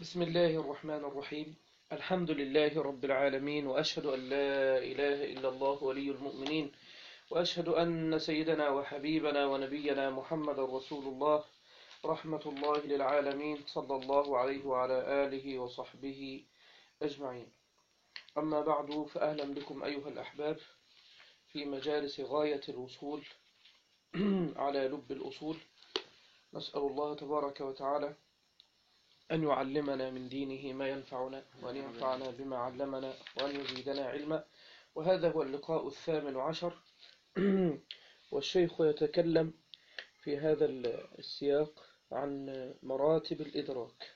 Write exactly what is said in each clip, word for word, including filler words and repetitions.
بسم الله الرحمن الرحيم. الحمد لله رب العالمين، وأشهد أن لا إله إلا الله ولي المؤمنين، وأشهد أن سيدنا وحبيبنا ونبينا محمد رسول الله رحمة الله للعالمين، صلى الله عليه وعلى آله وصحبه أجمعين. أما بعد، فأهلا بكم أيها الأحباب في مجالس غاية الوصول على لب الأصول. نسأل الله تبارك وتعالى أن يعلمنا من دينه ما ينفعنا، وأن ينفعنا بما علمنا، وأن يزيدنا علما. وهذا هو اللقاء الثامن عشر، والشيخ يتكلم في هذا السياق عن مراتب الإدراك،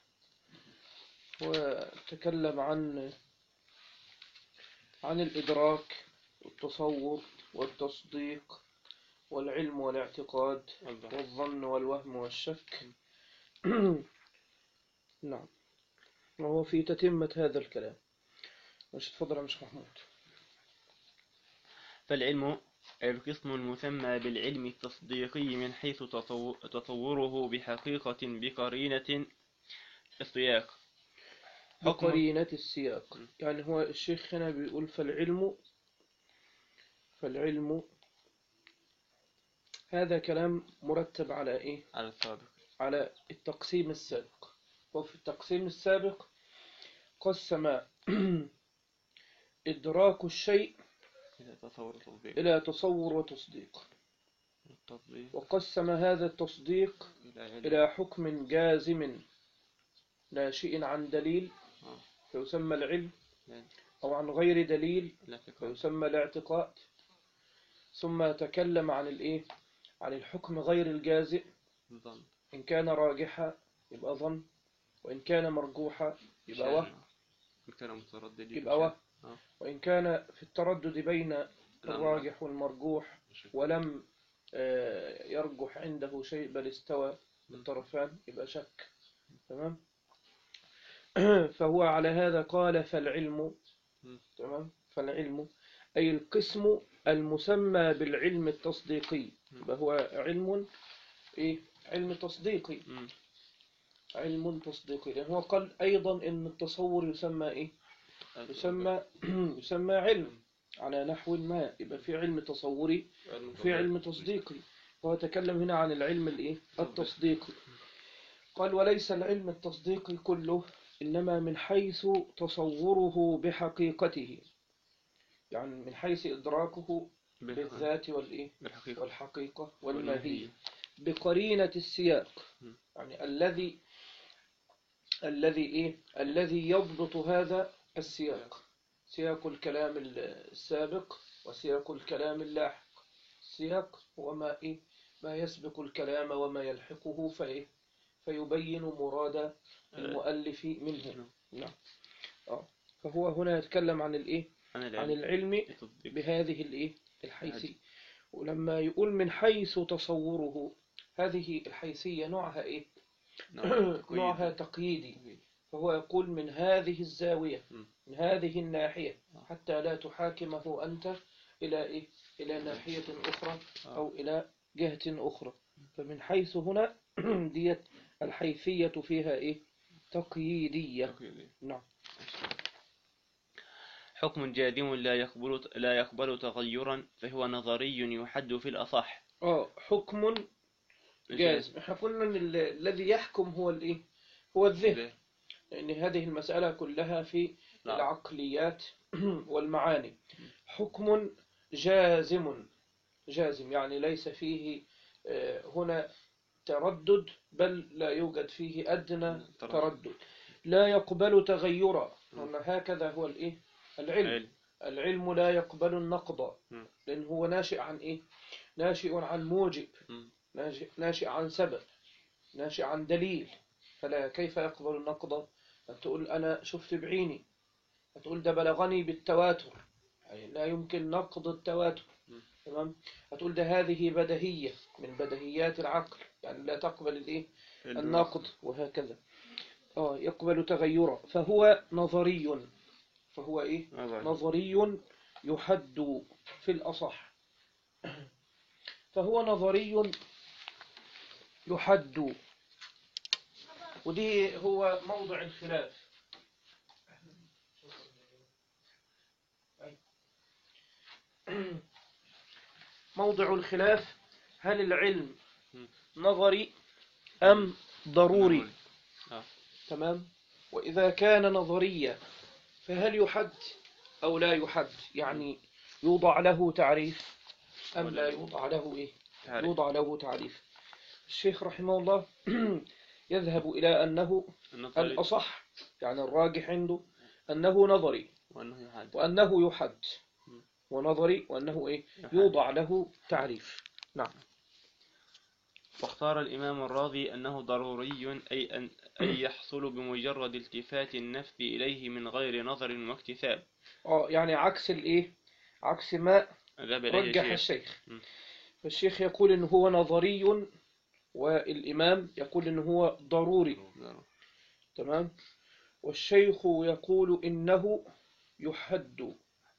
وتكلم عن عن الإدراك والتصور والتصديق والعلم والاعتقاد والظن والوهم والشك. نعم، وهو في تتمة هذا الكلام. مش تفضل يا مش محمود. فالعلم القسم المسمى بالعلم التصديقي من حيث تطوره بحقيقة بقرينة السياق. بقرينة السياق، يعني هو الشيخ هنا بيقول فالعلم فالعلم هذا كلام مرتب على إيه؟ على السابق، على التقسيم السابق. وفي التقسيم السابق قسم إدراك الشيء إلى تصور وتصديق إلى تصور وتصديق، التصديق وقسم هذا التصديق إلى إلى حكم جازم ناشئ عن دليل آه. فيسمى العلم، يعني أو عن غير دليل الاعتقاد. فيسمى الاعتقاد. ثم تكلم عن الإيه؟ عن الحكم غير الجازئ، الظن. إن كان راجحا يبقى ظن، وإن كان مرجوحا يبقى وهم، إن كان متردد يبقى وهم. آه. وإن كان في التردد بين الراجح والمرجوح ولم يرجح عنده شيء بل استوى الطرفان يبقى شك. تمام. فهو على هذا قال فالعلم، تمام، فالعلم أي القسم المسمى بالعلم التصديقي، فهو علم إيه؟ علم تصديقي، علم تصديقي. لأن هو قال أيضا إن التصور يسمى إيه؟ يسمى يسمى علم على نحو ما، يبقى في علم تصوري وفي علم تصديقي. وهو تكلم هنا عن العلم الإيه؟ التصديقي. قال وليس العلم التصديقي كله، إنما من حيث تصوره بحقيقته، يعني من حيث إدراكه بالذات والإيه؟ والحقيقة والماهية بقرينة السياق، يعني الذي الذي إيه؟ الذي يضبط هذا السياق، سياق الكلام السابق وسياق الكلام اللاحق. السياق هو ما إيه؟ ما يسبق الكلام وما يلحقه فإيه؟ فيبين مراد المؤلف منه. نعم. آه. فهو هنا يتكلم عن الإيه؟ عن العلم بهذه الإيه؟ الحيثية. ولما يقول من حيث تصوره، هذه الحيثية نوعها إيه؟ نوعها تقييدي. فهو يقول من هذه الزاوية، من هذه الناحية، حتى لا تحاكمه أنت إلى إيه؟ إلى ناحية أخرى أو إلى جهة أخرى. فمن حيث هنا ديت الحيثية فيها إيه؟ تقييدية. نعم. حكم جازم لا يقبل لا يقبل تغيرا، فهو نظري يحد في الأصح. اه حكم جازم. احنا قلنا ان الذي يحكم هو الايه؟ هو الذهن، لان يعني هذه المسألة كلها في لا. العقليات والمعاني. حكم جازم، جازم يعني ليس فيه هنا تردد، بل لا يوجد فيه أدنى تردد، لا يقبل تغيرا. هكذا هو الايه؟ العلم. العلم لا يقبل النقض، لأن هو ناشئ عن إيه؟ ناشئ عن موجب، ناشئ عن سبب، ناشئ عن دليل. فلا كيف يقبل النقض؟ تقول أنا شفت بعيني، هتقول ده بلغني بالتواتر، يعني لا يمكن نقض التواتر. تمام. هتقول ده هذه بدهية من بدهيات العقل، يعني لا تقبل الايه؟ النقض. وهكذا اه يقبل تغيرا. فهو نظري، فهو ايه؟ نظري يحد في الأصح. فهو نظري يحد ودي هو موضع الخلاف. موضع الخلاف هل العلم نظري أم ضروري؟ آه. تمام. وإذا كان نظريا فهل يحد أو لا يحد؟ يعني يوضع له تعريف أم لا يوضع له إيه؟ تعريف. يوضع له تعريف. الشيخ رحمه الله يذهب إلى أنه النظري الأصح، يعني الراجح عنده أنه نظري وأنه يحد وأنه يحد، ونظري وأنه إيه؟ يحد. يوضع له تعريف. نعم. واختار الإمام الراضي أنه ضروري، أي أن أي يحصل بمجرد التفات النفس إليه من غير نظر واكتساب. اه يعني عكس الإيه؟ عكس ما ذهب إليه رجح الشيخ. الشيخ. م. فالشيخ يقول إنه هو نظري والإمام يقول إنه هو ضروري. تمام. والشيخ يقول إنه يحد،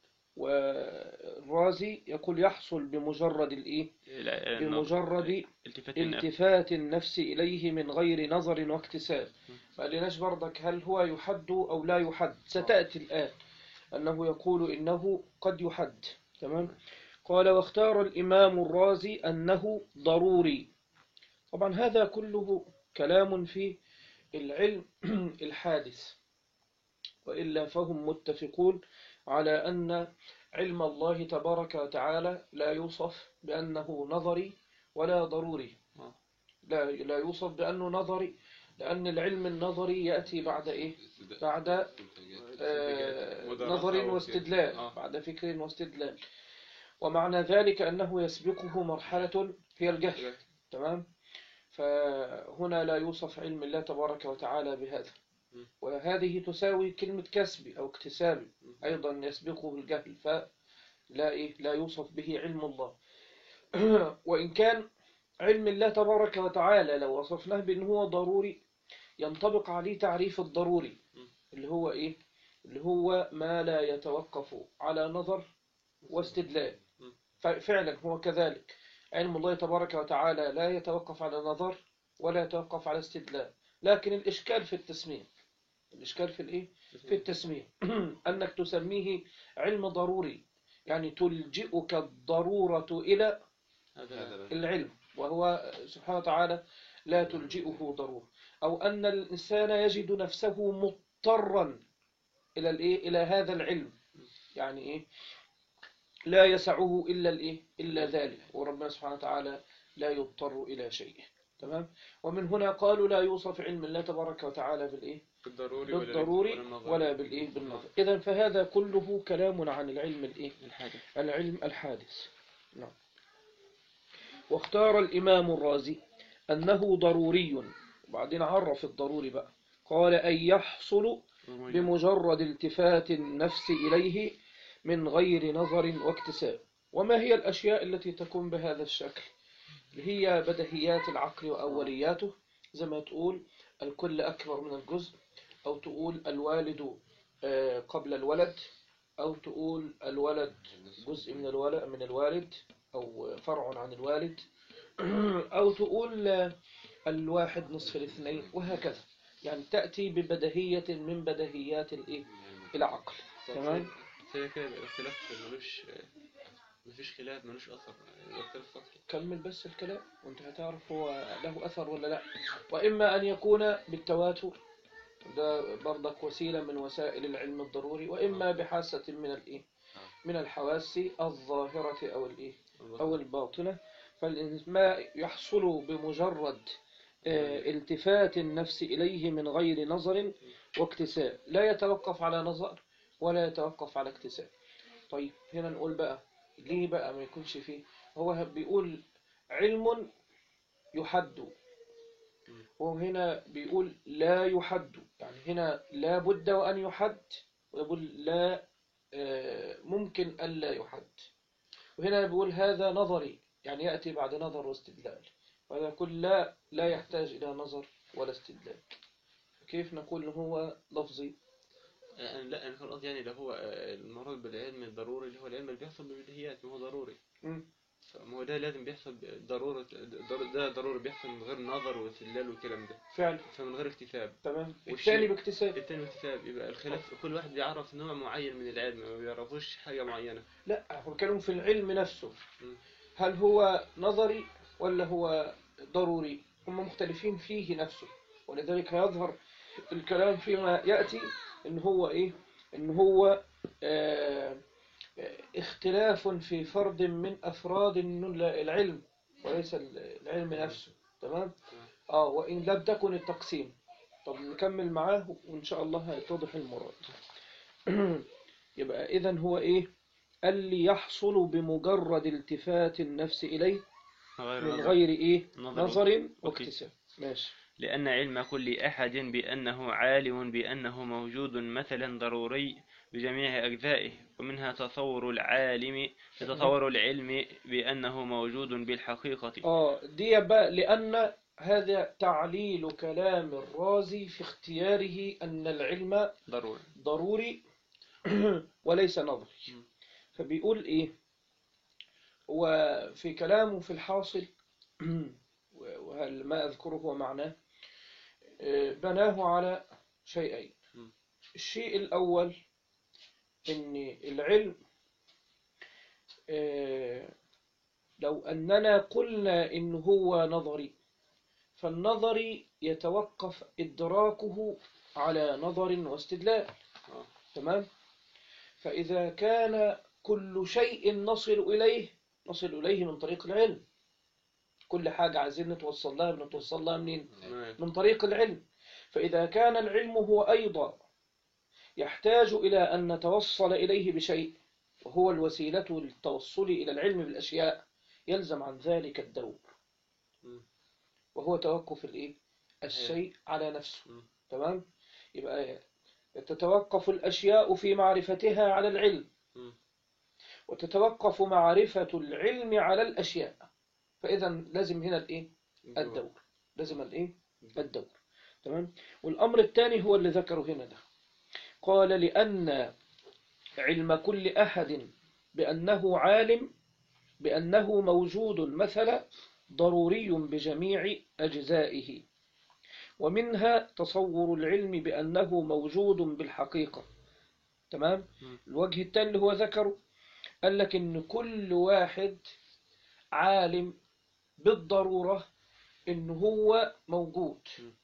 والرازي يقول يحصل بمجرد الإيه؟ لا- بمجرد التفات النفس. التفات النفس إليه من غير نظر واكتساب. م. ما قالناش برضك هل هو يحد أو لا يحد، ستأتي الآن أنه يقول إنه قد يحد. تمام. قال واختار الإمام الرازي أنه ضروري. طبعا هذا كله كلام في العلم الحادث، وإلا فهم متفقون على أن علم الله تبارك وتعالى لا يوصف بأنه نظري ولا ضروري. لا لا يوصف بأنه نظري، لأن العلم النظري يأتي بعد إيه؟ بعد آه نظر واستدلال، بعد فكر واستدلال. ومعنى ذلك أنه يسبقه مرحلة هي الجهل. تمام. فهنا لا يوصف علم الله تبارك وتعالى بهذا، وهذه تساوي كلمة كسبي أو اكتسابي، أيضا يسبقه الجهل، فلا إيه؟ لا يوصف به علم الله. وإن كان علم الله تبارك وتعالى لو وصفناه بأنه هو ضروري ينطبق عليه تعريف الضروري اللي هو إيه؟ اللي هو ما لا يتوقف على نظر واستدلال. ففعلا هو كذلك، علم الله تبارك وتعالى لا يتوقف على نظر ولا يتوقف على استدلال، لكن الإشكال في التسمية. الإشكال في الإيه؟ في التسمية. أنك تسميه علم ضروري، يعني تلجئك الضرورة إلى العلم، وهو سبحانه وتعالى لا تلجئه ضرورة. أو أن الإنسان يجد نفسه مضطرا إلى الإيه؟ إلى هذا العلم، يعني إيه؟ لا يسعه إلا الإيه؟ إلا ذلك، وربنا سبحانه وتعالى لا يضطر إلى شيء. تمام. ومن هنا قالوا لا يوصف علم الله تبارك وتعالى بالإيه؟ بالضروري, بالضروري ولا بالإيه؟ بالنظر. إذن فهذا كله كلام عن العلم الإيه؟ الحادث. العلم الحادث. نعم. واختار الإمام الرازي أنه ضروري، وبعدين عرف الضروري بقى، قال أن يحصل بمجرد التفات النفس إليه من غير نظر واكتساب. وما هي الأشياء التي تكون بهذا الشكل؟ هي بدهيات العقل وأولياته، زي ما تقول الكل أكبر من الجزء، أو تقول الوالد قبل الولد، أو تقول الولد جزء من الولد من الوالد أو فرع عن الوالد، أو تقول الواحد نصف الاثنين، وهكذا. يعني تأتي ببدهية من بدهيات الإيه؟ العقل. تمام. زي كده الاختلاف ملوش مفيش خلاف، ملوش أثر، الاختلاف سطحي. كمل بس الكلام وانت هتعرف هو له أثر ولا لا. وإما أن يكون بالتواتر، ده برضك وسيلة من وسائل العلم الضروري، وإما بحاسة من الإيه؟ من الحواس الظاهرة أو الإيه؟ أو الباطنة. فما يحصل بمجرد التفات النفس إليه من غير نظر واكتساب، لا يتوقف على نظر ولا يتوقف على اكتساب. طيب هنا نقول بقى ليه بقى ما يكونش فيه؟ هو بيقول علم يحد، وهنا بيقول لا يحد، يعني هنا لا بد وأن يحد، ويقول لا ممكن ألا يحد. وهنا بيقول هذا نظري، يعني يأتي بعد نظر واستدلال، وهذا يقول لا لا يحتاج إلى نظر ولا استدلال. كيف نقول إنه هو لفظي؟ لا أنا كان قصدي يعني اللي هو المراد بالعلم الضروري اللي هو العلم اللي بيحصل بالبديهيات، ما هو ضروري. م. ما هو ده لازم بيحصل ضرورة، ضر- ده ضروري بيحصل من غير نظر واستدلال والكلام ده، فعلا. فمن غير اكتساب. تمام. والشيء الثاني باكتساب. التاني اكتساب، يبقى الخلاف كل واحد بيعرف نوع معين من العلم، ما بيعرفوش حاجة معينة. لا، هو بيتكلم في العلم نفسه، م. هل هو نظري ولا هو ضروري؟ هم مختلفين فيه نفسه، ولذلك يظهر الكلام فيما يأتي إن هو إيه، إن هو آه آه، اختلاف في فرد من أفراد العلم وليس العلم نفسه. تمام. آه وإن لم تكن التقسيم. طب نكمل معاه وإن شاء الله هيتضح المراد. يبقى إذن هو إيه؟ اللي يحصل بمجرد التفات النفس إليه غير من نظر. غير إيه؟ نظر نظر واكتساب. ماشي. لأن علم كل أحد بأنه عالم بأنه موجود مثلا ضروري بجميع أجزائه، ومنها تصور العالم تصور العلم بأنه موجود بالحقيقة. آه دي بقى لأن هذا تعليل كلام الرازي في اختياره أن العلم ضروري ضروري وليس نظري. فبيقول إيه، وفي كلامه في الحاصل وهل ما أذكره هو معناه، بناه على شيئين. الشيء الأول إن العلم لو أننا قلنا إن هو نظري، فالنظري يتوقف إدراكه على نظر واستدلال. تمام. فإذا كان كل شيء نصل إليه نصل إليه من طريق العلم، كل حاجة عايزين نتوصل لها بنتوصل لها منين؟ من طريق العلم. فإذا كان العلم هو أيضا يحتاج إلى أن نتوصل إليه بشيء وهو الوسيلة للتوصل إلى العلم بالأشياء، يلزم عن ذلك الدور، وهو توقف الإيه؟ الشيء على نفسه. تمام. يبقى تتوقف الأشياء في معرفتها على العلم، وتتوقف معرفة العلم على الأشياء. فإذا لازم هنا الإيه؟ الدور. لازم الإيه؟ الدور. تمام. والأمر الثاني هو اللي ذكره هنا ده، قال لأن علم كل أحد بأنه عالم بأنه موجود مثلا ضروري بجميع أجزائه، ومنها تصور العلم بأنه موجود بالحقيقة. تمام. الوجه الثاني اللي هو ذكره، قال لك إن كل واحد عالم بالضرورة إن هو موجود،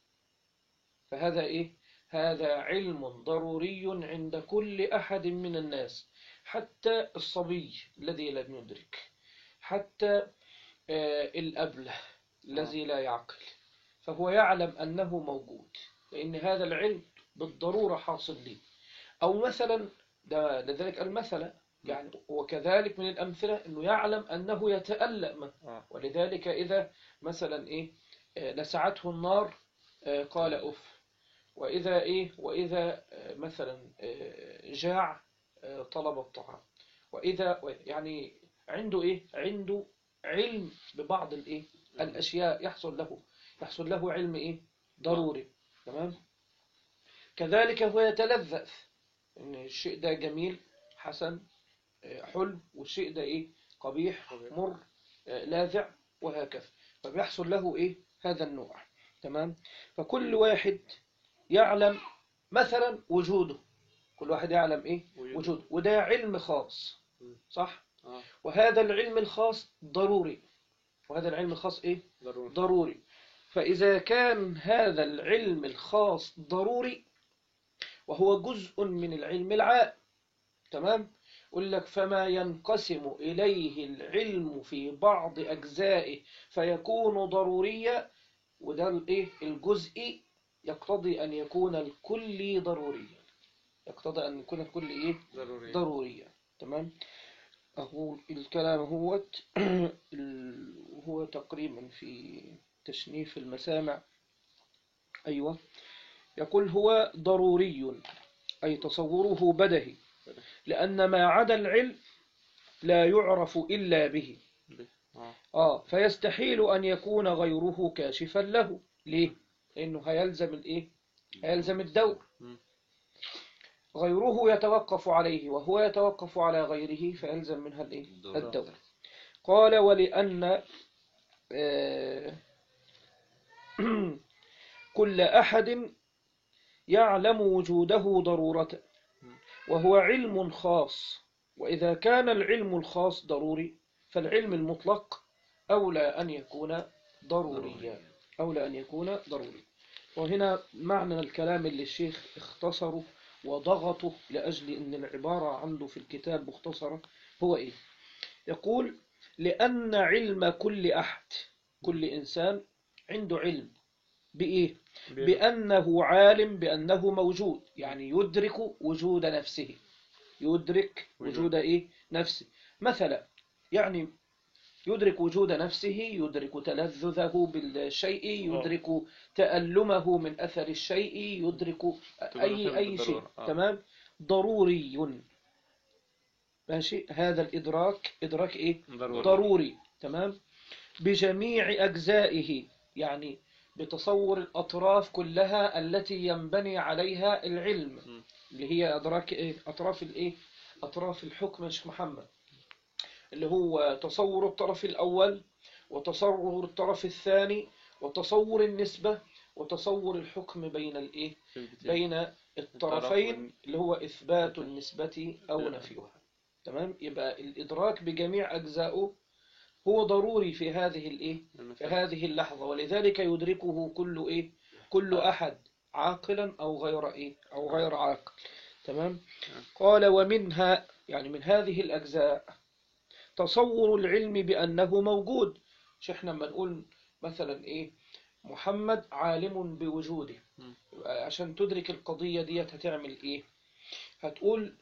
فهذا إيه؟ هذا علم ضروري عند كل أحد من الناس، حتى الصبي الذي لم يدرك، حتى الأبله الذي لا يعقل، فهو يعلم أنه موجود، لأن هذا العلم بالضرورة حاصل لي. أو مثلا ده لذلك المثل يعني، وكذلك من الأمثلة أنه يعلم أنه يتألم، ولذلك إذا مثلا إيه لسعته النار قال أف، وإذا إيه وإذا مثلا جاع طلب الطعام، وإذا يعني عنده إيه عنده علم ببعض الإيه الأشياء، يحصل له يحصل له علم إيه ضروري. تمام. كذلك هو يتلذذ إن الشيء ده جميل حسن حلو، والشيء ده إيه قبيح مر لاذع، وهكذا، فبيحصل له إيه هذا النوع. تمام. فكل واحد يعلم مثلا وجوده، كل واحد يعلم إيه وجوده، وده علم خاص، صح. وهذا العلم الخاص ضروري، وهذا العلم الخاص إيه ضروري. ضروري. فإذا كان هذا العلم الخاص ضروري وهو جزء من العلم العام، تمام، يقول لك فما ينقسم إليه العلم في بعض أجزائه فيكون ضروريا، وده الإيه الجزئي يقتضي أن يكون الكلي ضروريا، يقتضي أن يكون الكل إيه ضروريا, ضروريا. تمام. أقول الكلام هو هو تقريبا في تشنيف المسامع. أيوة. يقول هو ضروري أي تصوره بدهي، لأن ما عدا العلم لا يعرف إلا به. آه فيستحيل أن يكون غيره كاشفا له. ليه؟ لأنه هيلزم الإيه هيلزم الدور، غيره يتوقف عليه وهو يتوقف على غيره، فيلزم منها الإيه الدور. قال ولأن آه، كل أحد يعلم وجوده ضرورة وهو علم خاص، وإذا كان العلم الخاص ضروري فالعلم المطلق أولى أن يكون ضروريا، أولى أن يكون ضروري. وهنا معنى الكلام اللي الشيخ اختصره وضغطه لأجل أن العبارة عنده في الكتاب مختصرة هو إيه؟ يقول لأن علم كل أحد، كل إنسان عنده علم بإيه؟ بأنه عالم بأنه موجود، يعني يدرك وجود نفسه، يدرك وجود إيه؟ نفسه. مثلا يعني يدرك وجود نفسه، يدرك تلذذه بالشيء، يدرك تألمه من أثر الشيء، يدرك أي أي شيء. تمام؟ ضروري. ماشي، هذا الإدراك إدراك إيه؟ ضروري. ضروري. تمام؟ بجميع أجزائه، يعني بتصور الأطراف كلها التي ينبني عليها العلم، اللي هي أدراك إيه؟ أطراف الإيه؟ أطراف الحكم يا شيخ محمد، اللي هو تصور الطرف الأول، وتصور الطرف الثاني، وتصور النسبة، وتصور الحكم بين الإيه؟ بين الطرفين، اللي هو إثبات النسبة أو نفيها. تمام؟ يبقى الإدراك بجميع أجزائه هو ضروري في هذه الإيه؟ في هذه اللحظة، ولذلك يدركه كل إيه؟ كل أحد عاقلا أو غير إيه؟ أو غير عاقل. تمام؟ قال ومنها، يعني من هذه الأجزاء، تصور العلم بأنه موجود. مش احنا لما نقول مثلا إيه؟ محمد عالم بوجوده، عشان تدرك القضية دي هتعمل إيه؟ هتقول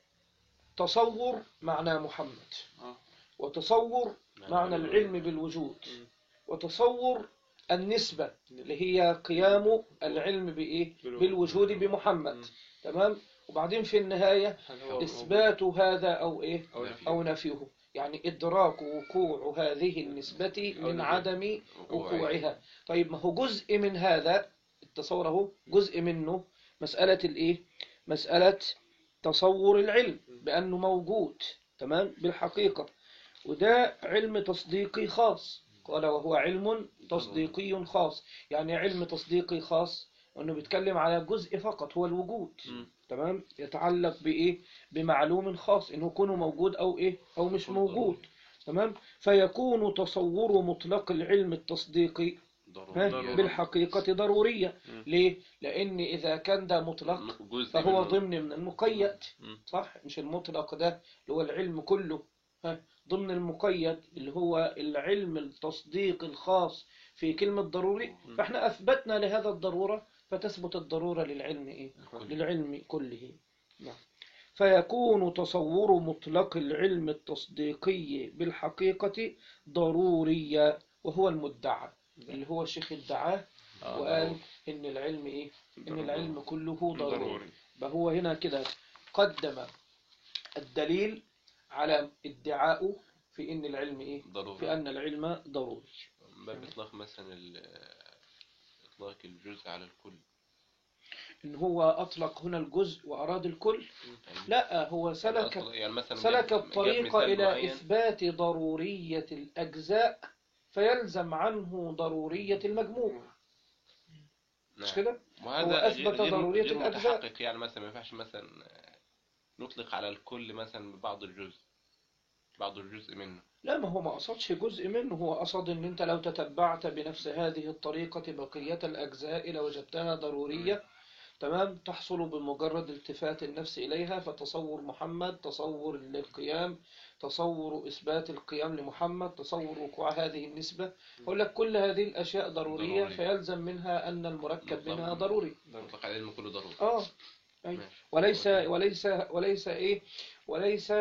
تصور معنى محمد، وتصور معنى العلم بالوجود، وتصور النسبة اللي هي قيام العلم بإيه؟ بالوجود بمحمد. تمام؟ وبعدين في النهاية إثبات هذا أو إيه؟ أو نفيه، يعني إدراك وقوع هذه النسبة من عدم وقوعها. طيب ما هو جزء من هذا التصور، هو جزء منه مسألة الإيه؟ مسألة تصور العلم بأنه موجود. تمام؟ بالحقيقة، وده علم تصديقي خاص. قال وهو علم تصديقي خاص، يعني علم تصديقي خاص أنه بيتكلم على جزء فقط هو الوجود. تمام؟ يتعلق بإيه؟ بمعلوم خاص، إنه يكون موجود أو إيه؟ أو مش موجود. تمام؟ فيكون تصور مطلق العلم التصديقي بالحقيقة ضرورية. ليه؟ لأن إذا كان ده مطلق فهو ضمن من المقيد، صح؟ مش المطلق ده اللي هو العلم كله، ضمن المقيد اللي هو العلم التصديق الخاص في كلمة ضروري. فإحنا أثبتنا لهذا الضرورة، فتثبت الضرورة للعلم إيه؟ للعلم كله. نعم. فيكون تصور مطلق العلم التصديقي بالحقيقة ضروريا، وهو المدعى اللي هو الشيخ ادعاه وقال إن العلم إيه؟ إن العلم كله ضروري. فهو هنا كده قدم الدليل على ادعاءه في إن العلم إيه؟ ضروري. في أن العلم ضروري. باب إطلاق مثلا إطلاق الجزء على الكل، إن هو أطلق هنا الجزء وأراد الكل. يعني لا، هو سلك يعني سلك الطريق إلى معين. إثبات ضرورية الأجزاء فيلزم عنه ضرورية المجموع. مش نعم. كده؟ هو أثبت غير ضرورية غير الأجزاء. متحقق، يعني مثلا ما ينفعش مثلا نطلق على الكل مثلا بعض الجزء بعض الجزء منه. لا، ما هو ما قصدش جزء منه، هو قصد ان انت لو تتبعت بنفس هذه الطريقة بقية الأجزاء لوجدتها ضرورية. م. تمام؟ تحصل بمجرد التفات النفس إليها، فتصور محمد، تصور القيام، تصور إثبات القيام لمحمد، تصور وقوع هذه النسبة. أقول لك كل هذه الأشياء ضرورية, ضروري. فيلزم منها أن المركب منها ضروري. مطلق على العلم كله ضروري. آه أي. وليس وليس وليس إيه وليس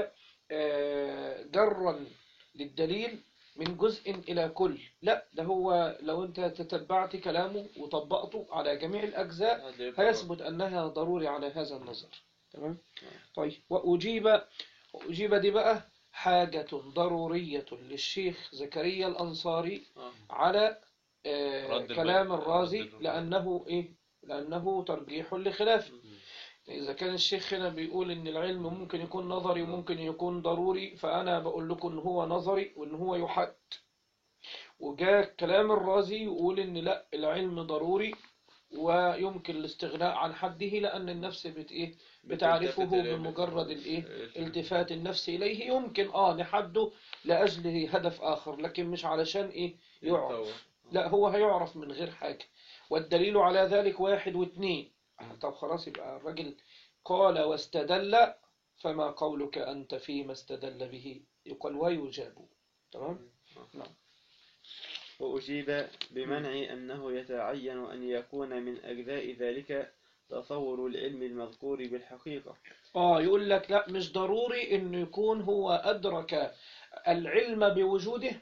آه جرا للدليل من جزء إلى كل. لا، ده هو لو أنت تتبعت كلامه وطبقته على جميع الأجزاء هيثبت أنها ضروري على هذا النظر. تمام؟ طيب، وأجيب وأجيب دي بقى حاجة ضرورية للشيخ زكريا الأنصاري على آه كلام الرازي، لأنه إيه؟ لأنه ترجيح لخلافه. إذا كان الشيخ هنا بيقول إن العلم ممكن يكون نظري وممكن يكون ضروري، فأنا بقول لكم إن هو نظري وإن هو يحد. وجاء كلام الرازي يقول إن لا، العلم ضروري ويمكن الاستغناء عن حده، لأن النفس بت إيه بتعرفه بمجرد الإيه التفات النفس إليه. يمكن آه نحده لأجل هدف آخر، لكن مش علشان إيه يعرف، لا هو هيعرف من غير حاجة. والدليل على ذلك واحد واثنين. طب خلاص، يبقى الرجل قال واستدل، فما قولك أنت فيما استدل به؟ يقال ويجاب. تمام. نعم. وأجيب بمنع أنه يتعين أن يكون من أجزاء ذلك تصور العلم المذكور بالحقيقة. آه يقول لك لا، مش ضروري إنه يكون هو أدرك العلم بوجوده،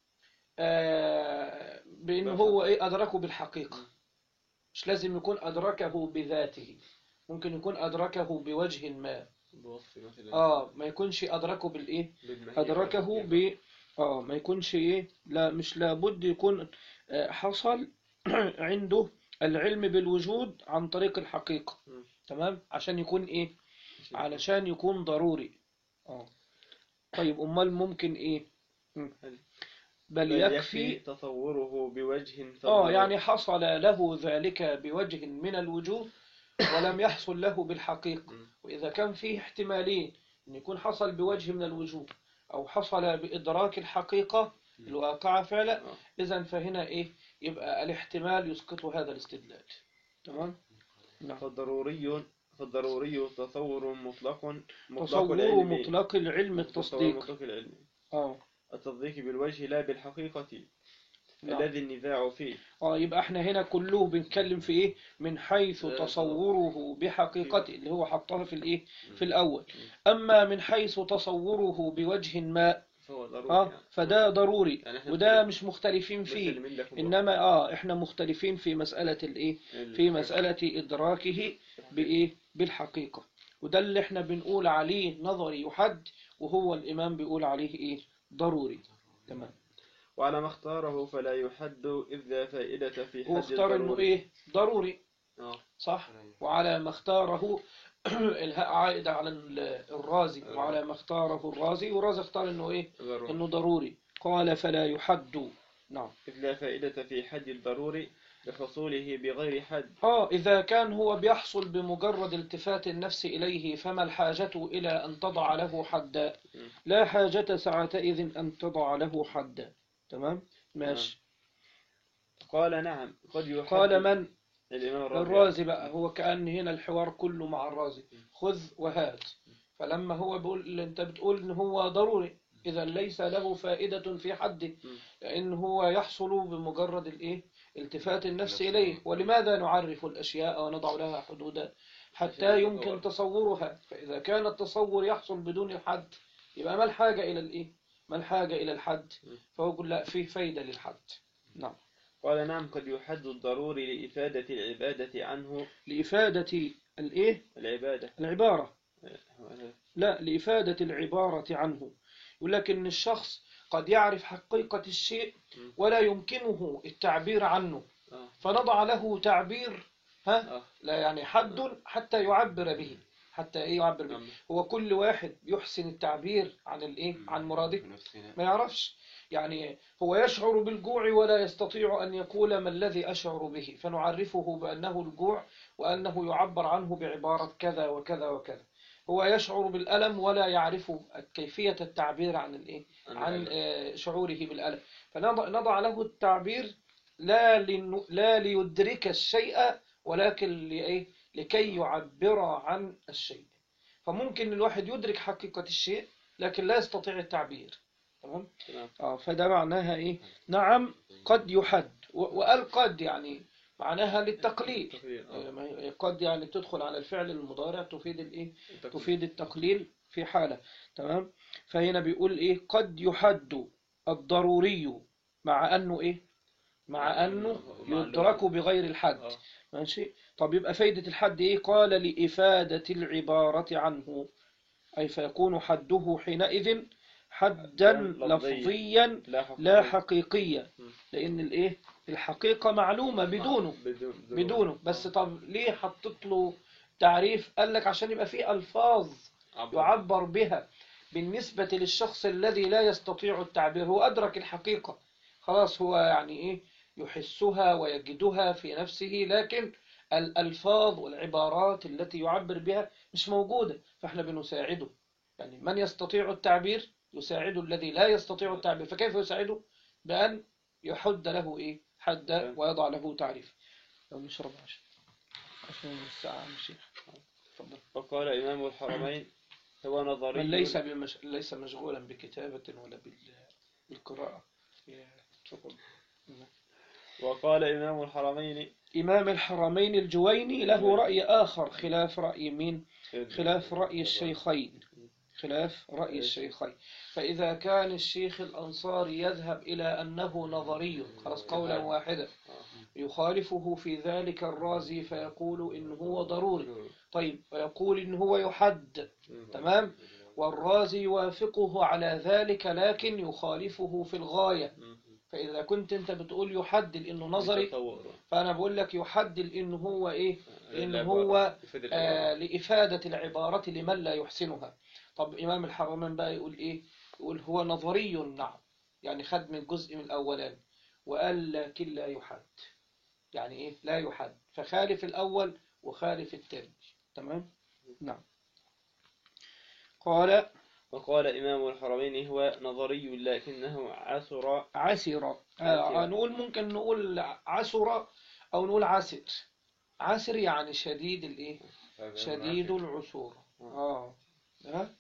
آه بإنه هو إيه أدركه بالحقيقة. مش لازم يكون أدركه بذاته، ممكن يكون أدركه بوجه ما. آه ما يكونش أدركه بالإيه أدركه ب آه ما يكونش إيه لا مش لابد يكون آه حصل عنده العلم بالوجود عن طريق الحقيقة. تمام، عشان يكون إيه علشان يكون ضروري. آه طيب أمال ممكن إيه بل, بل يكفي, يكفي تصوره بوجه آه يعني حصل له ذلك بوجه من الوجوه ولم يحصل له بالحقيقة. وإذا كان فيه احتمالين، أن يكون حصل بوجه من الوجوه أو حصل بإدراك الحقيقة الواقعة فعلا، إذن فهنا إيه يبقى الاحتمال يسقط هذا الاستدلال. تمام. نعم. فالضروري فالضروري تصور مطلق مطلق تصور العلم مطلق العلم التصديق. مطلق العلم آه. التصديق بالوجه لا بالحقيقة. نعم. الذي النزاع فيه. آه يبقى احنا هنا كله بنتكلم في ايه من حيث تصوره بحقيقته اللي هو حطها في الايه في الاول. اما من حيث تصوره بوجه ما اه فده ضروري، يعني وده مش مختلفين فيه، انما اه احنا مختلفين في مسألة الايه في مسألة ادراكه بايه بالحقيقة. وده اللي احنا بنقول عليه نظري يحد، وهو الامام بيقول عليه ايه ضروري. تمام. وعلى ما اختاره فلا يحد إذ لا فائدة في حد واختار انه ايه ضروري. آه. صح. وعلى ما اختاره الهاء عائدة على الرازي، وعلى ما اختاره الرازي، والرازي اختار انه ايه ضروري. انه ضروري. قال فلا يحد. نعم. إذ لا فائدة في حد الضروري لحصوله بغير حد. اه إذا كان هو بيحصل بمجرد التفات النفس إليه، فما الحاجة إلى أن تضع له حدا؟ لا حاجة ساعتئذ أن تضع له حدا. تمام ماشي. قال نعم قد يحد. قال من؟ الإمام الرازي. بقى هو كأن هنا الحوار كله مع الرازي، خذ وهات. فلما هو بيقول انت بتقول ان هو ضروري، اذا ليس له فائدة في حده، لان هو يحصل بمجرد الايه التفات النفس اليه. ولماذا نعرف الاشياء ونضع لها حدودا؟ حتى يمكن تصورها. فاذا كان التصور يحصل بدون الحد، يبقى ما الحاجة الى الايه ما الحاجة الى الحد؟ فهو يقول لا، فيه فايدة للحد. نعم. قال نعم قد يحد الضروري لإفادة العبادة عنه. لإفادة الإيه؟ العبادة. العبارة. لا، لإفادة العبارة عنه. ولكن الشخص قد يعرف حقيقة الشيء ولا يمكنه التعبير عنه، فنضع له تعبير ها لا يعني حد حتى يعبر به. حتى ايه يعبر به؟ هو كل واحد يحسن التعبير عن الايه عن مراده؟ ما يعرفش. يعني هو يشعر بالجوع ولا يستطيع أن يقول ما الذي أشعر به، فنعرفه بأنه الجوع وأنه يعبر عنه بعبارة كذا وكذا وكذا. هو يشعر بالألم ولا يعرف كيفية التعبير عن الإيه عن شعوره بالألم، فنضع له التعبير لا لا ليدرك الشيء، ولكن لإيه لكي يعبر عن الشيء. فممكن الواحد يدرك حقيقة الشيء لكن لا يستطيع التعبير. تمام. اه فده معناها ايه نعم قد يحد. وقال قد يعني معناها للتقليل. قد يعني تدخل على الفعل المضارع تفيد الايه تفيد التقليل في حالة. تمام. فهنا بيقول ايه قد يحد الضروري مع انه ايه مع انه يدرك بغير الحد. ماشي. طب يبقى فايدة الحد ايه؟ قال لإفادة العبارة عنه، اي فيكون حده حينئذ حدا لفظيا لا حقيقيا، لأن الإيه الحقيقة معلومة بدونه بدونه بس طب ليه حطت له تعريف قال لك عشان يبقى فيه ألفاظ يعبر بها بالنسبة للشخص الذي لا يستطيع التعبير، هو أدرك الحقيقة خلاص، هو يعني إيه يحسها ويجدها في نفسه، لكن الألفاظ والعبارات التي يعبر بها مش موجودة، فإحنا بنساعده. يعني من يستطيع التعبير يساعد الذي لا يستطيع التعبير، فكيف يساعده؟ بأن يحد له إيه حد ويضع له تعريف. لو نشرب عشان عشان الساعة مشي. تفضل. وقال إمام الحرمين هو نظري من ليس بمش... ليس مشغولا بكتابة ولا بال... بالقراءة. تفضل. وقال إمام الحرمين إمام الحرمين الجويني له رأي آخر خلاف رأي مين؟ خلاف رأي الشيخين، خلاف رأي الشيخين. فإذا كان الشيخ الأنصاري يذهب إلى أنه نظري خلاص قولا واحدا، يخالفه في ذلك الرازي فيقول إن هو ضروري، طيب ويقول إن هو يحد، تمام، والرازي يوافقه على ذلك لكن يخالفه في الغاية. فإذا كنت أنت بتقول يحدد إنه نظري، فأنا بقول لك يحدد إنه هو إيه، إنه هو آه لإفادة العبارة لمن لا يحسنها. طب إمام الحرمين بقى يقول إيه؟ يقول هو نظري، نعم، يعني خد من الجزء من الأولان وقال لكن لا يحد، يعني إيه لا يحد، فخالف الأول وخالف الثاني، تمام. نعم. قال وقال إمام الحرمين هو نظري لكنه عسر عسر آه نقول ممكن نقول عسر أو نقول عسر. عسر يعني شديد الإيه، شديد العسور. آه ها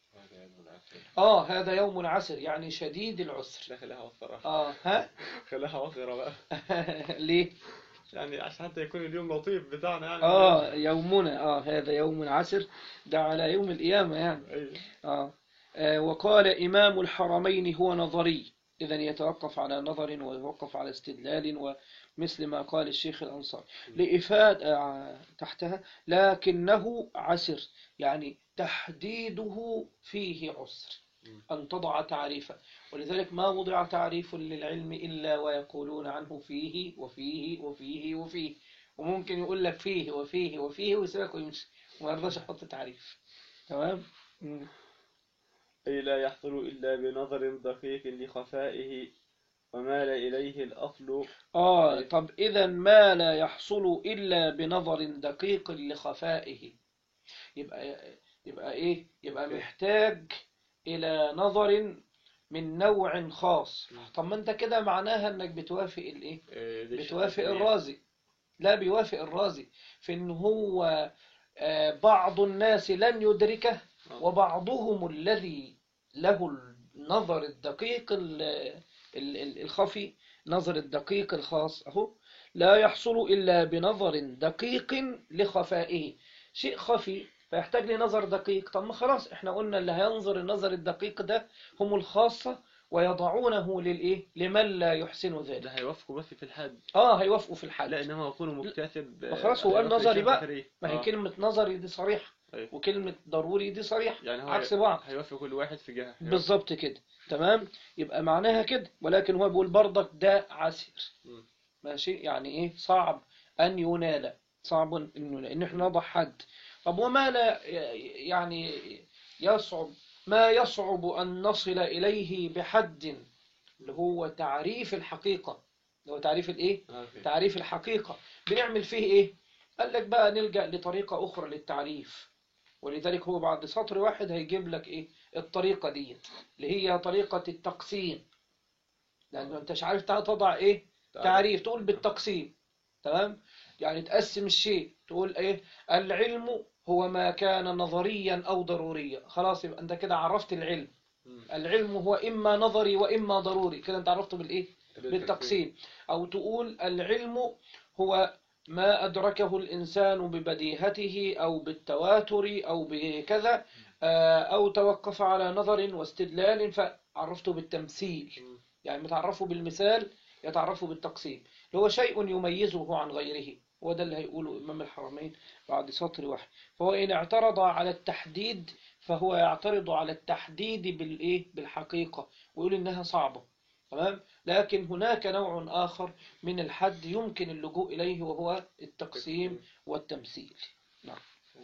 آه هذا يوم عسر يعني شديد العسر. خليها وصرة. آه ها خليها وصرة بقى. ليه؟ يعني عشان حتى يكون اليوم لطيف بتاعنا يعني. آه يومنا آه هذا يوم عسر، ده على يوم القيامة يعني. آه. آه وقال إمام الحرمين هو نظري، إذن يتوقف على نظر ويتوقف على استدلال، ومثل ما قال الشيخ الأنصاري لإفاد آه تحتها لكنه عسر، يعني تحديده فيه عسر أن تضع تعريفا، ولذلك ما وضع تعريف للعلم إلا ويقولون عنه فيه وفيه وفيه وفيه، وممكن يقول لك فيه وفيه وفيه ويسيبك ويمشي وما يرضاش يحط تعريف، تمام. أي لا يحصل إلا بنظر دقيق لخفائه ومال إليه الأصل. آه طب إذا ما لا يحصل إلا بنظر دقيق لخفائه، يبقى يبقى إيه؟ يبقى محتاج إلى نظر من نوع خاص. طب ما أنت كده معناها أنك بتوافق الإيه؟ بتوافق الرازي. لا بيوافق الرازي في أنه هو بعض الناس لن يدركه، وبعضهم الذي له النظر الدقيق الخفي، نظر الدقيق الخاص أهو، لا يحصل إلا بنظر دقيق لخفائه. شيء خفي فيحتاج لنظر دقيق، طب ما خلاص احنا قلنا اللي هينظر النظر الدقيق ده هم الخاصة ويضعونه للإيه؟ لمن لا يحسن ذلك. ده هيوافقوا بس في الحد. اه هيوافقوا في الحد، لا انما يكونوا مكتسب. خلاص هو النظري بقى، ما هي آه. كلمة نظري دي صريحة، أيوه. وكلمة ضروري دي صريحة، يعني عكس بعض، هيوافق كل واحد في جهة. بالظبط كده، تمام. يبقى معناها كده، ولكن هو بيقول برضك ده عسير، ماشي، يعني ايه صعب ان ينال، صعب ان ينال ان احنا نضع حد. طب وما لا يعني يصعب، ما يصعب ان نصل اليه بحد، اللي هو تعريف الحقيقة، اللي هو تعريف الايه، تعريف الحقيقة، بنعمل فيه ايه؟ قال لك بقى نلجأ لطريقة اخرى للتعريف، ولذلك هو بعد سطر واحد هيجيب لك ايه الطريقة دي، اللي هي طريقة التقسيم، لأنه أنت مش عارف تضع إيه تعريف، تقول بالتقسيم، تمام، يعني تقسم الشيء، تقول إيه العلم هو ما كان نظريا أو ضروريا، خلاص يبقى أنت كده عرفت العلم. العلم هو إما نظري وإما ضروري، كده أنت عرفته بالإيه، بالتقسيم. أو تقول العلم هو ما أدركه الإنسان ببديهته أو بالتواتر أو بكذا، أو توقف على نظر واستدلال فعرفته بالتمثيل، يعني متعرفه بالمثال يتعرفه بالتقسيم، اللي هو شيء يميزه عن غيره، وده اللي هيقوله إمام الحرمين بعد سطر واحد. فهو إن اعترض على التحديد فهو يعترض على التحديد بالإيه، بالحقيقة، ويقول إنها صعبة، تمام. لكن هناك نوع آخر من الحد يمكن اللجوء إليه وهو التقسيم والتمثيل. نعم.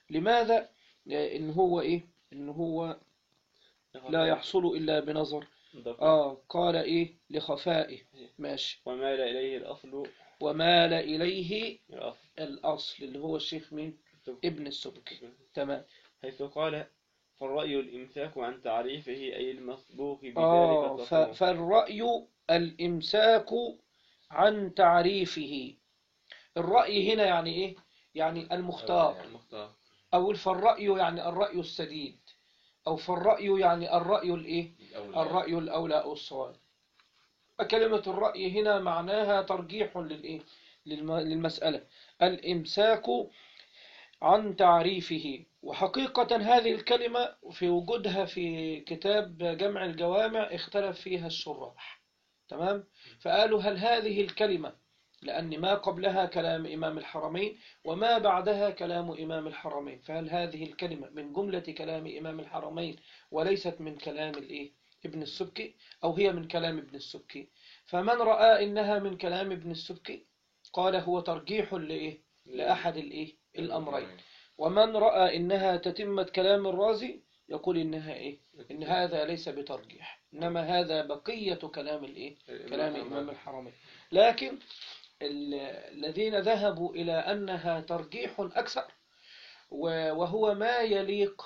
لماذا؟ إن هو إيه إن هو لا يحصل إلا بنظر. آه قال إيه لخفائه. ماشي. ومال إليه الأصل ومال إليه الأصل الأصل اللي هو الشيخ مين؟ ابن السبكي. تمام. حيث قال فالرأي الإمساك عن تعريفه أي المسبوق بذلك آه ف- التصور. فالرأي الإمساك عن تعريفه. الرأي هنا يعني إيه؟ يعني المختار، المختار. أو فالرأي يعني الرأي السديد، أو فالرأي يعني الرأي الإيه؟ الرأي الأولى أو الصواب. كلمة الرأي هنا معناها ترجيح للإيه؟ للم- للمسألة. الإمساك عن تعريفه. وحقيقة هذه الكلمة في وجودها في كتاب جمع الجوامع اختلف فيها الشراح. تمام. فقالوا هل هذه الكلمة، لأن ما قبلها كلام إمام الحرمين وما بعدها كلام إمام الحرمين، فهل هذه الكلمة من جملة كلام إمام الحرمين وليست من كلام الإيه؟ ابن السبكي، أو هي من كلام ابن السبكي؟ فمن رأى إنها من كلام ابن السبكي قال هو ترجيح لإيه؟ لأحد الإيه؟ الأمرين. ومن رأى إنها تتمة كلام الرازي يقول إنها إيه؟ إن هذا ليس بترجيح، إنما هذا بقية كلام الإيه؟ كلام إمام الحرمين. لكن الذين ذهبوا إلى أنها ترجيح أكثر، وهو ما يليق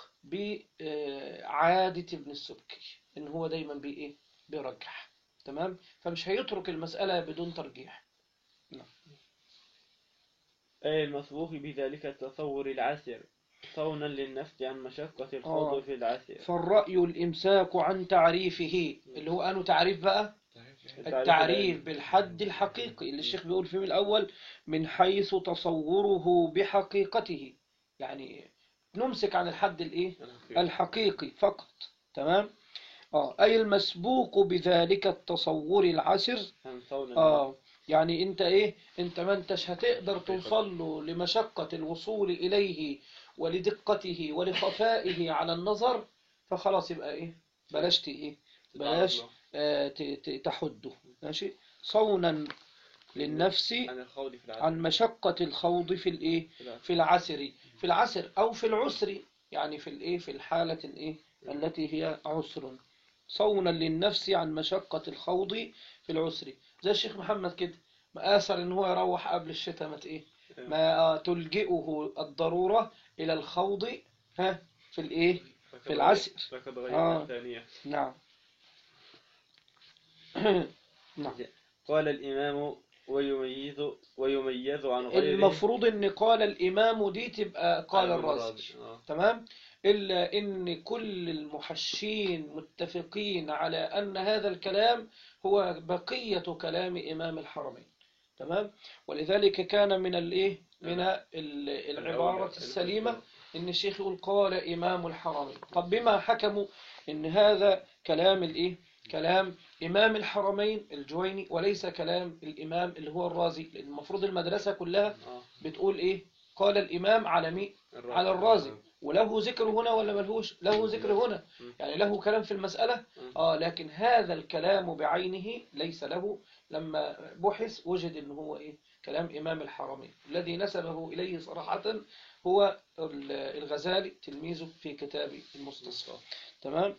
بعادة ابن السبكي، إن هو دايما بإيه؟ بيرجح. تمام. فمش هيترك المسألة بدون ترجيح. نعم. أي المسبوق بذلك التصور العسر صونا للنفس عن مشقة الخوض آه. في العسر. فالرأي الإمساك عن تعريفه، اللي هو أنه تعريف بقى التعريف بالحد الحقيقي اللي الشيخ بيقول فيه من الأول، من حيث تصوره بحقيقته، يعني نمسك عن الحد الإيه؟ الحقيقي فقط. تمام. آه أي المسبوق بذلك التصور العسر. آه يعني أنت إيه أنت ما أنتش هتقدر توصل له لمشقة الوصول إليه ولدقته ولخفائه على النظر، فخلاص يبقى إيه بلاش إيه بلاش آه تحده. ماشي. صونا للنفس عن مشقة الخوض في الإيه في العسر في العسر أو في العسر، يعني في الإيه في الحالة الإيه التي هي عسر. صونا للنفس عن مشقة الخوض في العسر. زي الشيخ محمد كده، ما آثر إن هو يروح قبل الشتاء ما إيه ما تلجئه الضرورة إلى الخوض ها في الإيه في العسر. آه. نعم. نعم. قال الإمام ويميز ويميز عن غيره. المفروض إن قال الإمام دي تبقى قال الرازي. آه. تمام. إلا إن كل المحشين متفقين على أن هذا الكلام هو بقية كلام إمام الحرمين. تمام. ولذلك كان من الإيه من العبارة السليمة إن الشيخ يقول قال إمام الحرمين. طب بما حكموا إن هذا كلام الإيه كلام إمام الحرمين الجويني وليس كلام الإمام اللي هو الرازي، لأن المفروض المدرسة كلها بتقول إيه قال الإمام على مين على الرازي، وله ذكر هنا ولا ملهوش له ذكر هنا، يعني له كلام في المسألة. آه لكن هذا الكلام بعينه ليس له. لما بحث وجد إنه هو إيه كلام إمام الحرمين. الذي نسبه إليه صراحة هو الغزالي تلميذه في كتاب المستصفى. تمام.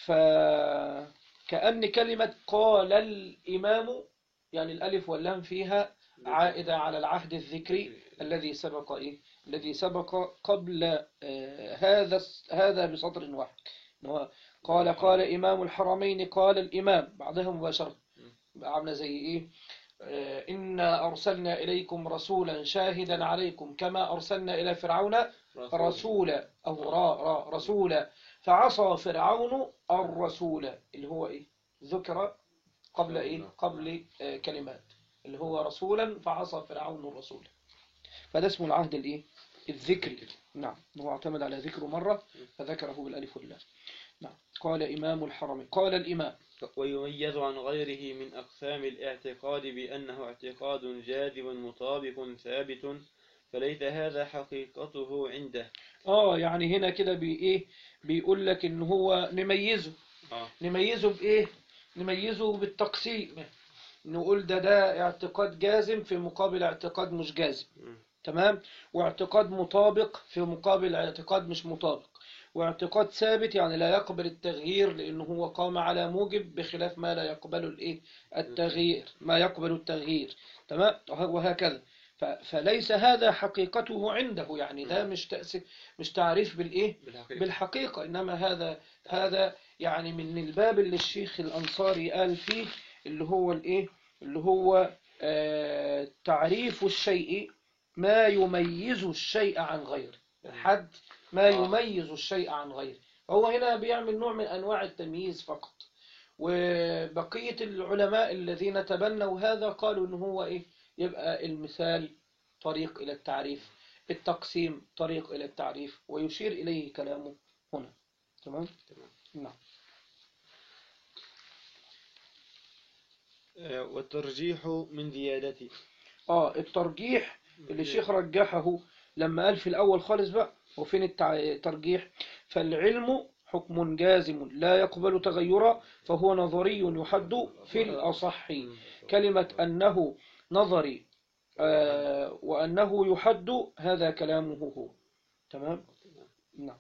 فكأن كلمة قال الإمام يعني الألف واللام فيها عائدة على العهد الذكري الذي سبق إيه الذي سبق قبل آه هذا هذا بسطر واحد. قال قال إمام الحرمين قال الإمام بعدها مباشرة عاملة زي إيه آه إنا أرسلنا إليكم رسولا شاهدا عليكم كما أرسلنا إلى فرعون رسولا أو را را رسولا فعصى فرعون الرسول اللي هو إيه ذكر قبل إيه قبل آه كلمات اللي هو رسولا فعصى فرعون الرسول. فده اسمه العهد الإيه الذكري. نعم. هو اعتمد على ذكره مرة فذكره بالألف واللام. نعم. قال إمام الحرمين قال الإمام. ويميز عن غيره من أقسام الاعتقاد بأنه اعتقاد جاذب مطابق ثابت فليس هذا حقيقته عنده. آه يعني هنا كده بإيه بيقول لك إن هو نميزه آه. نميزه بإيه نميزه بالتقسيم نقول ده ده اعتقاد جازم في مقابل اعتقاد مش جازم، مم. تمام، واعتقاد مطابق في مقابل اعتقاد مش مطابق، واعتقاد ثابت يعني لا يقبل التغيير لأنه هو قام على موجب بخلاف ما لا يقبل الايه التغيير، ما يقبل التغيير، تمام، وهكذا. ف- فليس هذا حقيقته عنده، يعني ده مش تأسي مش تعريف بالايه بالحقيقة. بالحقيقة، إنما هذا هذا يعني من الباب اللي الشيخ الأنصاري قال فيه اللي هو الايه اللي هو آه تعريف الشيء ما يميز الشيء عن غيره، الحد ما يميز الشيء عن غيره. هو هنا بيعمل نوع من أنواع التمييز فقط، وبقية العلماء الذين تبنوا هذا قالوا إن هو إيه يبقى المثال طريق إلى التعريف، التقسيم طريق إلى التعريف، ويشير إليه كلامه هنا. تمام؟ نعم. آه، والترجيح من زيادته. آه الترجيح اللي الشيخ رجحه لما قال في الأول خالص بقى، وفين التع- الترجيح؟ فالعلم حكم جازم لا يقبل تغيرا فهو نظري يحد في الأصح. كلمة أنه نظري آه وأنه يحد هذا كلامه هو. تمام؟ نعم.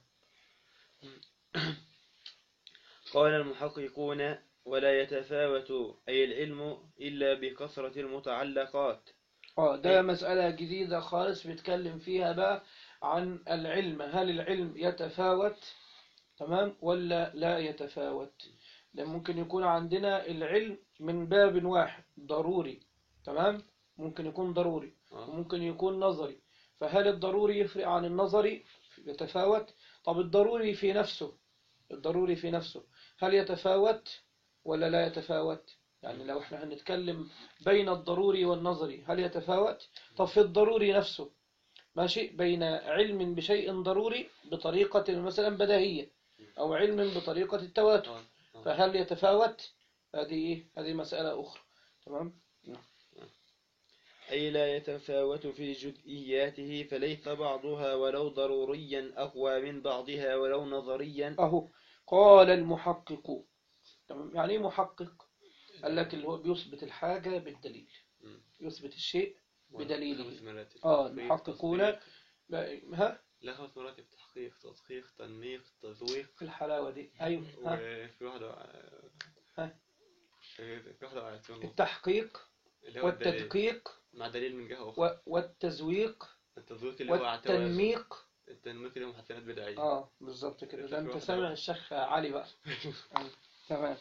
قال المحققون: ولا يتفاوت أي العلم إلا بكثرة المتعلقات. آه ده مسألة جديدة خالص بيتكلم فيها بقى عن العلم، هل العلم يتفاوت تمام ولا لا يتفاوت؟ لأن ممكن يكون عندنا العلم من باب واحد ضروري، تمام، ممكن يكون ضروري وممكن يكون نظري، فهل الضروري يفرق عن النظري يتفاوت؟ طب الضروري في نفسه الضروري في نفسه هل يتفاوت ولا لا يتفاوت؟ يعني لو احنا هنتكلم بين الضروري والنظري هل يتفاوت؟ طب في الضروري نفسه ماشي بين علم بشيء ضروري بطريقة مثلا بديهية أو علم بطريقة التواتر، فهل يتفاوت؟ هذه هذه مسألة أخرى. تمام؟ أي لا يتفاوت في جزئياته، فليس بعضها ولو ضروريا أقوى من بعضها ولو نظريا. أهو قال المحقق. تمام، يعني إيه محقق؟ قال لك اللي هو بيثبت الحاجة بالدليل، يثبت الشيء بدليله. آه المحققون ها لا خمس مراتب: تحقيق، تدقيق، تنميق، تذويق. في الحلاوة دي أيوه. ها وفي واحدة ها في واحدة التحقيق والتدقيق مع دليل من جهة أخرى، و- والتزويق التذويق اللي هو والتنميق. التنميق اللي هو محسنات بدعية. اه بالظبط كده، ده انت سامع الشيخ علي بقى. آه، تمام.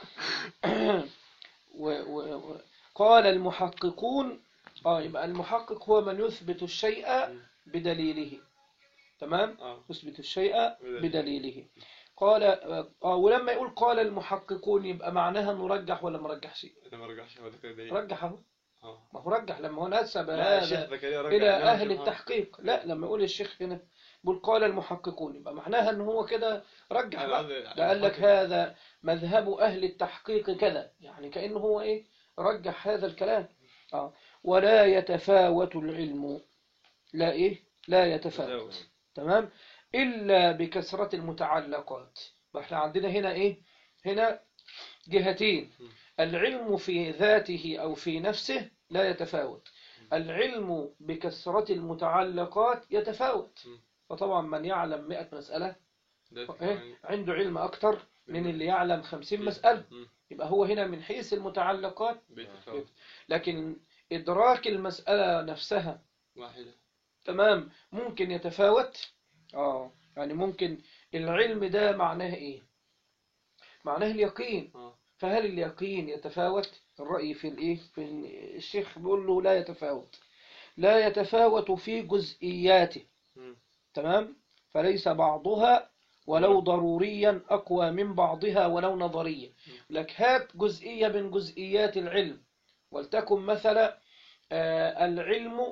وقال المحققون اه يبقى المحقق هو من يثبت الشيء بدليله، تمام، آه. يثبت الشيء بدليله. قال اه ولما يقول قال المحققون يبقى معناها نرجح ولا مرجحش؟ أنا ما رجعش هو ده كده. رجح اهو، اه ما هو رجح لما هو نسب لا، الشيخ هذا زكريا رجع إلى إنما أهل الشيخ- التحقيق. لا لما يقول الشيخ هنا يقول قال المحققون يبقى معناها أن هو كده رجح أنا بقى، قصدي ده قال لك المحقق. هذا مذهب أهل التحقيق كذا، يعني كأنه هو إيه رجح هذا الكلام. آه. ولا يتفاوت العلم، لا إيه لا يتفاوت، تمام، إلا بكثرة المتعلقات. واحنا عندنا هنا إيه هنا جهتين، العلم في ذاته أو في نفسه لا يتفاوت، العلم بكثرة المتعلقات يتفاوت. فطبعا من يعلم مئة مسألة إيه؟ عنده علم أكتر من اللي يعلم خمسين مسألة، يبقى هو هنا من حيث المتعلقات بيتفاوت. لكن إدراك المسألة نفسها واحدة. تمام ممكن يتفاوت. آه يعني ممكن العلم ده معناه إيه؟ معناه اليقين. آه. فهل اليقين يتفاوت؟ الرأي في الإيه؟ في الشيخ بيقول له لا يتفاوت، لا يتفاوت في جزئياته، مم. تمام، فليس بعضها ولو ضروريا أقوى من بعضها ولو نظريا. لك هات جزئية من جزئيات العلم، ولتكن مثلا آه العلم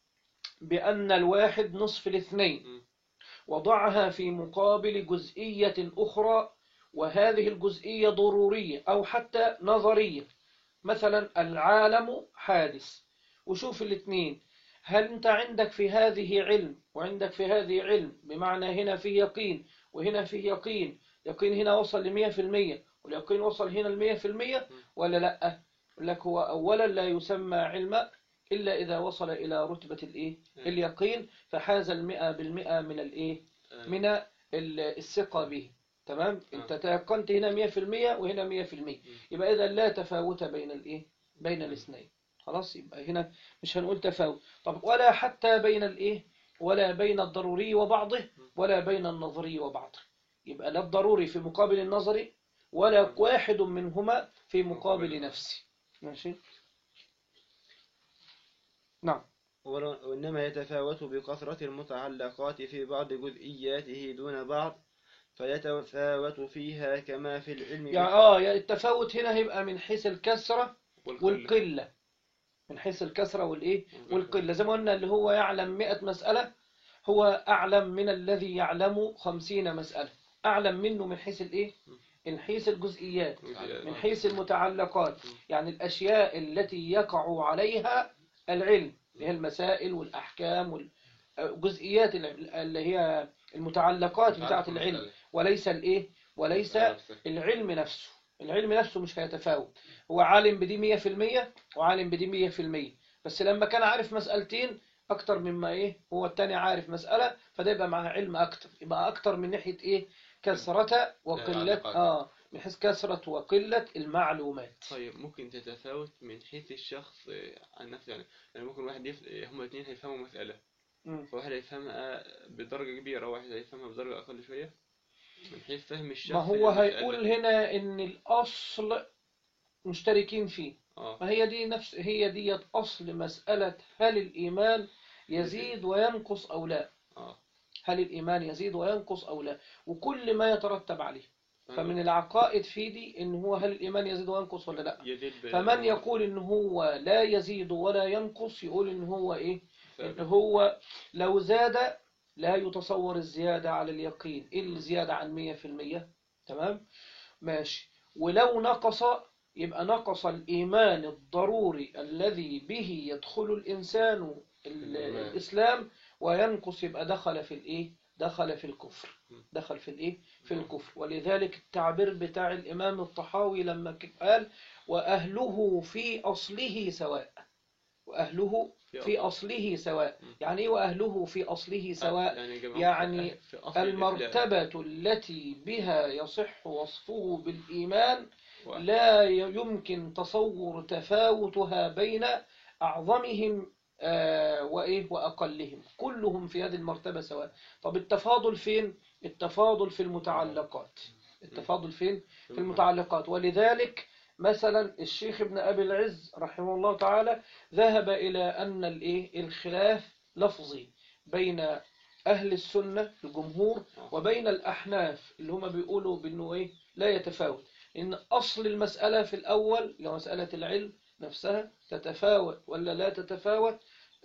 بأن الواحد نصف الاثنين، وضعها في مقابل جزئية أخرى وهذه الجزئية ضرورية أو حتى نظرية، مثلا العالم حادث، وشوف الاثنين هل أنت عندك في هذه علم وعندك في هذه علم، بمعنى هنا في يقين وهنا في يقين، يقين هنا وصل لمية في المية واليقين وصل هنا لمية في المية ولا لأ؟ يقول لك هو أولا لا يسمى علما إلا إذا وصل إلى رتبة الإيه اليقين، فحاز المئة بالمئة من الإيه من ال- الثقة به. تمام. أنت تيقنت هنا مئة في المئة وهنا مئة في المئة، يبقى إذا لا تفاوت بين الإيه بين الاثنين. خلاص، يبقى هنا مش هنقول تفاوت. طب ولا حتى بين الإيه ولا بين الضروري وبعضه ولا بين النظري وبعضه. يبقى لا الضروري في مقابل النظري ولا واحد منهما في مقابل نفسي. ماشي. نعم. وإنما يتفاوت بكثرة المتعلقات في بعض جزئياته دون بعض، فيتفاوت فيها كما في العلم. يعني آه يعني التفاوت هنا هيبقى من حيث الكثرة والقلة. من حيث الكثرة والإيه والقلة. زي ما قلنا اللي هو يعلم مئة مسألة هو أعلم من الذي يعلم خمسين مسألة. أعلم منه من حيث الإيه من حيث الجزئيات، من حيث المتعلقات، يعني الأشياء التي يقع عليها العلم، اللي هي المسائل والأحكام والجزئيات اللي هي المتعلقات بتاعة العلم، وليس الإيه وليس العلم نفسه. العلم نفسه مش هيتفاوت. هو عالم بدي مية في المية وعالم بدي مية في المية، بس لما كان عارف مسألتين أكتر مما إيه هو التاني عارف مسألة، فده يبقى معاه علم أكتر، يبقى أكتر من ناحية إيه كثرة وقلة. آه من حيث كثرة وقلة المعلومات. طيب ممكن تتفاوت من حيث الشخص عن نفسه، يعني يعني ممكن واحد يف... هما الاثنين هيفهموا مسألة، مم. فواحد هيفهمها بدرجة كبيرة وواحد هيفهمها بدرجة أقل شوية من حيث فهم الشخص. ما هو هيقول هنا إن الأصل مشتركين فيه. آه. ما هي دي نفس هي دي أصل مسألة هل الإيمان يزيد وينقص أو لا. آه. هل الإيمان يزيد وينقص أو لا، وكل ما يترتب عليه. فمن العقائد في دي إن هو هل الإيمان يزيد وينقص ولا لا. فمن يقول إن هو لا يزيد ولا ينقص يقول إن هو إيه إن هو لو زاد لا يتصور الزيادة على اليقين إلا الزيادة عن مية في المية. تمام ماشي. ولو نقص يبقى نقص الإيمان الضروري الذي به يدخل الإنسان الإسلام، وينقص يبقى دخل في الإيه دخل في الكفر دخل في الإيه في الكفر. ولذلك التعبير بتاع الإمام الطحاوي لما قال وأهله في أصله سواء. وأهله في أصله سواء. يعني إيه وأهله في أصله سواء؟ يعني المرتبة التي بها يصح وصفه بالإيمان لا يمكن تصور تفاوتها بين أعظمهم وإيه وأقلهم، كلهم في هذه المرتبة سواء. طب التفاضل فين؟ التفاضل في المتعلقات. التفاضل فين؟ في المتعلقات. ولذلك مثلا الشيخ ابن أبي العز رحمه الله تعالى ذهب إلى أن الإيه الخلاف لفظي بين أهل السنة الجمهور وبين الأحناف اللي هم بيقولوا بأنه إيه لا يتفاوت. إن أصل المسألة في الأول مسألة العلم نفسها تتفاوت ولا لا تتفاوت،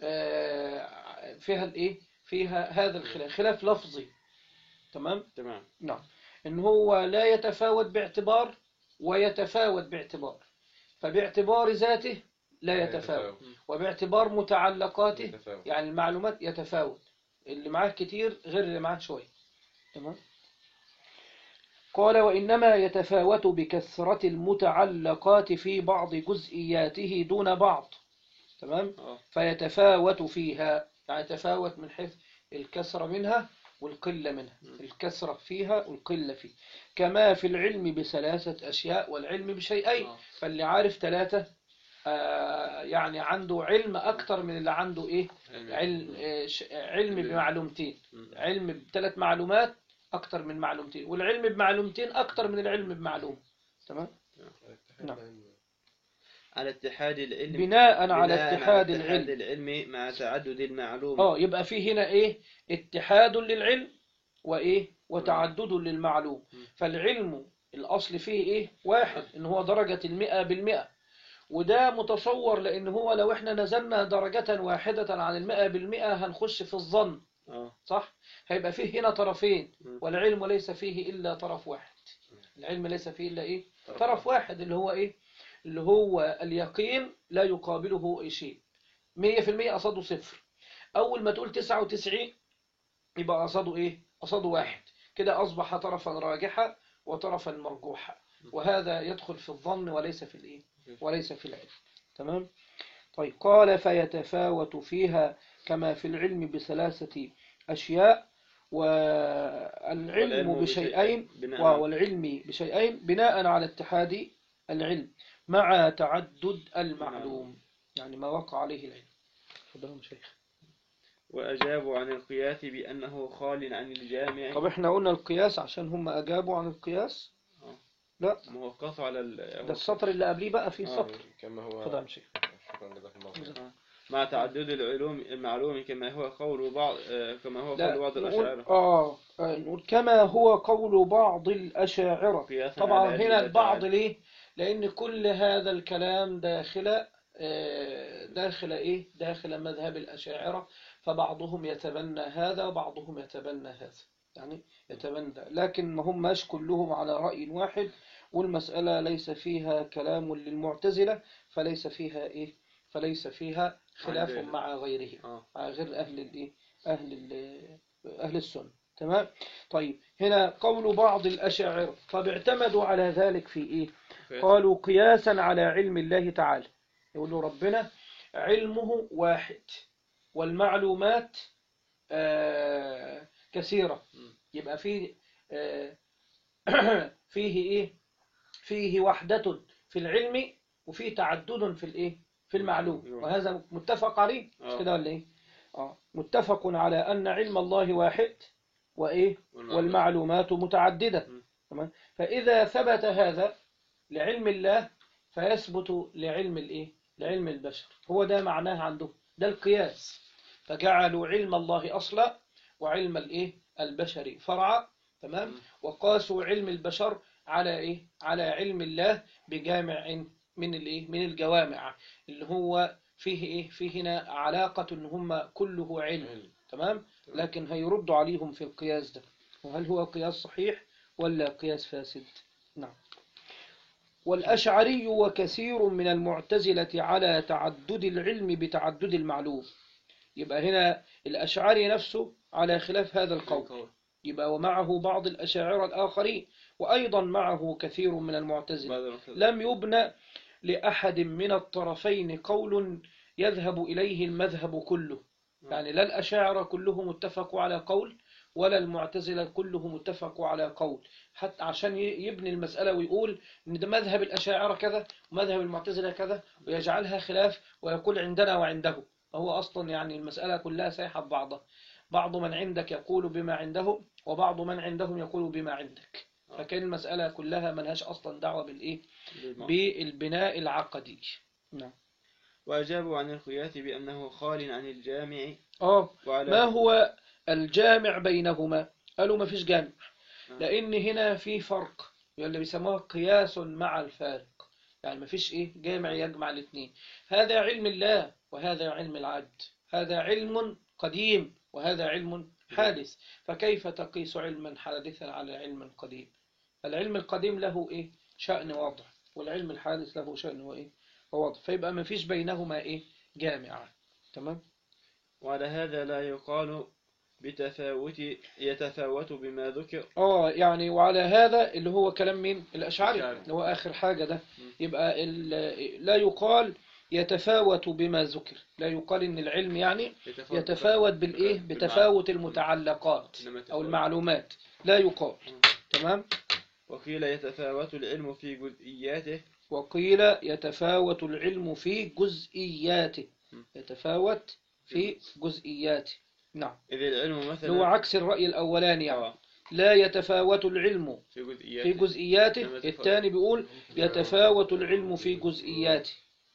فيها الإيه فيها هذا الخلاف خلاف لفظي. تمام تمام نعم. إن هو لا يتفاوت باعتبار ويتفاوت باعتبار. فباعتبار ذاته لا يتفاوت، وباعتبار متعلقاته يتفاوت. يعني المعلومات يتفاوت. اللي معاه كتير غير اللي معاه شوية. تمام. قال وإنما يتفاوت بكثرة المتعلقات في بعض جزئياته دون بعض. تمام. فيتفاوت فيها يعني يتفاوت من حيث الكثرة منها والقلة منها. الكثرة فيها والقلة فيه. كما في العلم بثلاثة أشياء والعلم بشيئين. فاللي عارف ثلاثة آه يعني عنده علم أكتر من اللي عنده إيه علم, آه علم بمعلومتين. علم بثلاث معلومات أكتر من معلومتين، والعلم بمعلومتين أكتر من العلم بمعلوم. تمام. نعم. على اتحاد العلم بناء على اتحاد العلم. العلم مع تعدد المعلوم. اه يبقى في هنا ايه اتحاد للعلم وايه وتعدد للمعلوم. فالعلم الاصل فيه ايه واحد ان هو درجة المئة بالمئة، وده متصور لان هو لو احنا نزلنا درجة واحدة عن المئة بالمئة هنخش في الظن. صح. هيبقى فيه هنا طرفين، والعلم ليس فيه الا طرف واحد. العلم ليس فيه الا ايه طرف واحد اللي هو ايه اللي هو اليقين لا يقابله أي شيء. مية في المية قصده صفر. أول ما تقول تسعة وتسعين يبقى قصده إيه قصده واحد. كده أصبح طرفا راجحا وطرفا مرجوحا، وهذا يدخل في الظن وليس في الإيه وليس في العلم. تمام. طيب قال فيتفاوت فيها كما في العلم بثلاثة أشياء، والعلم بشيئين والعلم بشيئين بناء على اتحاد العلم مع تعدد المعلوم، يعني ما وقع عليه العلم. تفضلوا شيخ. وأجابوا عن القياس بأنه خال عن الجامع. طب احنا قلنا القياس عشان هم أجابوا عن القياس. آه. لا، ما هو قاسوا على ال... ده السطر اللي قبليه بقى في آه. سطر. كما هو. تفضل شيخ. آه. مع تعدد العلوم المعلوم كما هو قول بعض آه. كما هو قول بعض الأشاعرة. آه نقول كما هو قول بعض الأشاعرة. طبعا هنا البعض ليه؟ لأن كل هذا الكلام داخل داخل إيه؟ داخل مذهب الأشاعرة، فبعضهم يتبنى هذا وبعضهم يتبنى هذا، يعني يتبنى، لكن ما هماش كلهم على رأي واحد، والمسألة ليس فيها كلام للمعتزلة، فليس فيها إيه؟ فليس فيها خلاف مع غيرهم، مع غير أهل الإيه؟ أهل ال أهل السنة. تمام. طيب هنا قول بعض الأشاعرة، طب اعتمدوا على ذلك في إيه؟ قالوا قياسا على علم الله تعالى. يقولوا ربنا علمه واحد والمعلومات آه كثيرة، يبقى فيه آه فيه إيه؟ فيه وحدة في العلم وفيه تعدد في الإيه؟ في المعلوم، وهذا متفق عليه، مش كده ولا إيه؟ آه متفق على أن علم الله واحد وإيه؟ والمعلومات متعددة. تمام. فإذا ثبت هذا لعلم الله فيثبت لعلم الإيه؟ لعلم البشر. هو ده معناه عنده، ده القياس. فجعلوا علم الله أصلا وعلم الإيه؟ البشر فرعا. تمام. وقاسوا علم البشر على إيه؟ على علم الله بجامع من الإيه؟ من الجوامع اللي هو فيه إيه؟ فيه هنا علاقة إن هم كله علم. تمام. لكن هيردوا عليهم في القياس ده، وهل هو قياس صحيح ولا قياس فاسد؟ نعم. والأشعري وكثير من المعتزلة على تعدد العلم بتعدد المعلوم. يبقى هنا الأشعري نفسه على خلاف هذا القول، يبقى ومعه بعض الأشاعرة الآخرين، وأيضا معه كثير من المعتزلة. لم يبنى لأحد من الطرفين قول يذهب إليه المذهب كله، يعني لا الأشاعرة كلهم اتفقوا على قول ولا المعتزلة كلهم اتفقوا على قول، حتى عشان يبني المسألة ويقول إن ده مذهب الأشاعرة كذا ومذهب المعتزلة كذا ويجعلها خلاف ويقول عندنا وعنده. هو أصلا يعني المسألة كلها سايحة ببعضها، بعض من عندك يقول بما عنده وبعض من عندهم يقول بما عندك، فكان المسألة كلها ملهاش أصلا دعوة بالإيه؟ بالبناء العقدي. نعم. وأجابوا عن القياس بأنه خال عن الجامع. آه ما هو الجامع بينهما؟ قالوا ما فيش جامع، لأن هنا في فرق اللي بيسموها قياس مع الفارق، يعني ما فيش إيه جامع يجمع الاثنين. هذا علم الله وهذا علم العبد، هذا علم قديم وهذا علم حادث، فكيف تقيس علما حادثا على علم قديم؟ العلم القديم له إيه؟ شأن واضح، والعلم الحادث له شأن وإيه؟ وواضح، فيبقى ما فيش بينهما إيه؟ جامع. تمام. وعلى هذا لا يقال بتفاوت يتفاوت بما ذكر. اه يعني وعلى هذا اللي هو كلام مين؟ الأشعري، اللي هو آخر حاجة ده. يبقى لا يقال يتفاوت بما ذكر، لا يقال إن العلم يعني يتفاوت بالإيه؟ بتفاوت المتعلقات أو المعلومات، لا يقال. تمام. وقيل يتفاوت العلم في جزئياته. وقيل يتفاوت العلم في جزئياته، يتفاوت في جزئياته. نعم. إذ العلم مثلا هو عكس الرأي الأولاني يعني. آه. لا يتفاوت العلم في جزئياته, في جزئياته. الثاني بيقول يتفاوت العلم في جزئياته.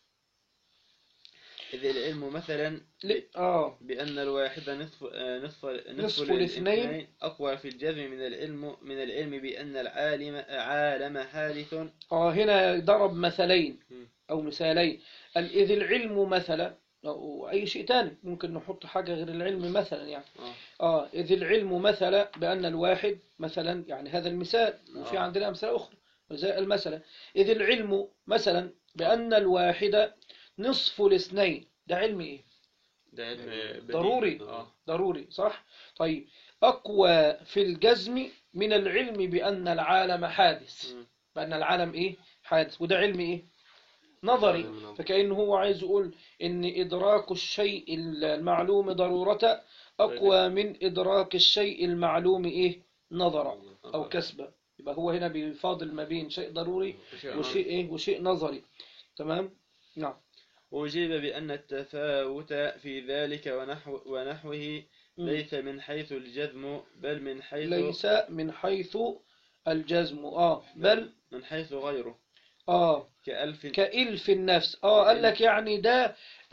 إذ العلم مثلا ل... آه. بأن الواحد نصف نصف نصف الاثنين أقوى في الجزم من العلم من العلم بأن العالم عالم حادث. آه هنا ضرب مثلين أو مثالين. إذ العلم مثلا أو أي شيء تاني ممكن نحط حاجة غير العلم مثلا يعني آه, آه إذ العلم مثلا بأن الواحد مثلا، يعني هذا المثال، وفي آه. عندنا أمثلة أخرى زي المثل. إذ العلم مثلا بأن الواحد نصف الاثنين، ده علم إيه؟ ده علم ضروري. آه. ضروري صح. طيب أقوى في الجزم من العلم بأن العالم حادث، م. بأن العالم إيه؟ حادث، وده علم إيه؟ نظري. فكأنه هو عايز يقول إن إدراك الشيء المعلوم ضرورة أقوى من إدراك الشيء المعلوم إيه نظرا أو كسبا. يبقى هو هنا بيفاضل ما بين شيء ضروري وشيء إيه وشيء نظري. تمام. نعم. وأجيب بأن التفاوت في ذلك ونحو ونحوه ليس من حيث الجزم بل من حيث ليس من حيث الجزم آه بل من حيث غيره. آه كألف كإلف النفس. آه قال لك يعني ده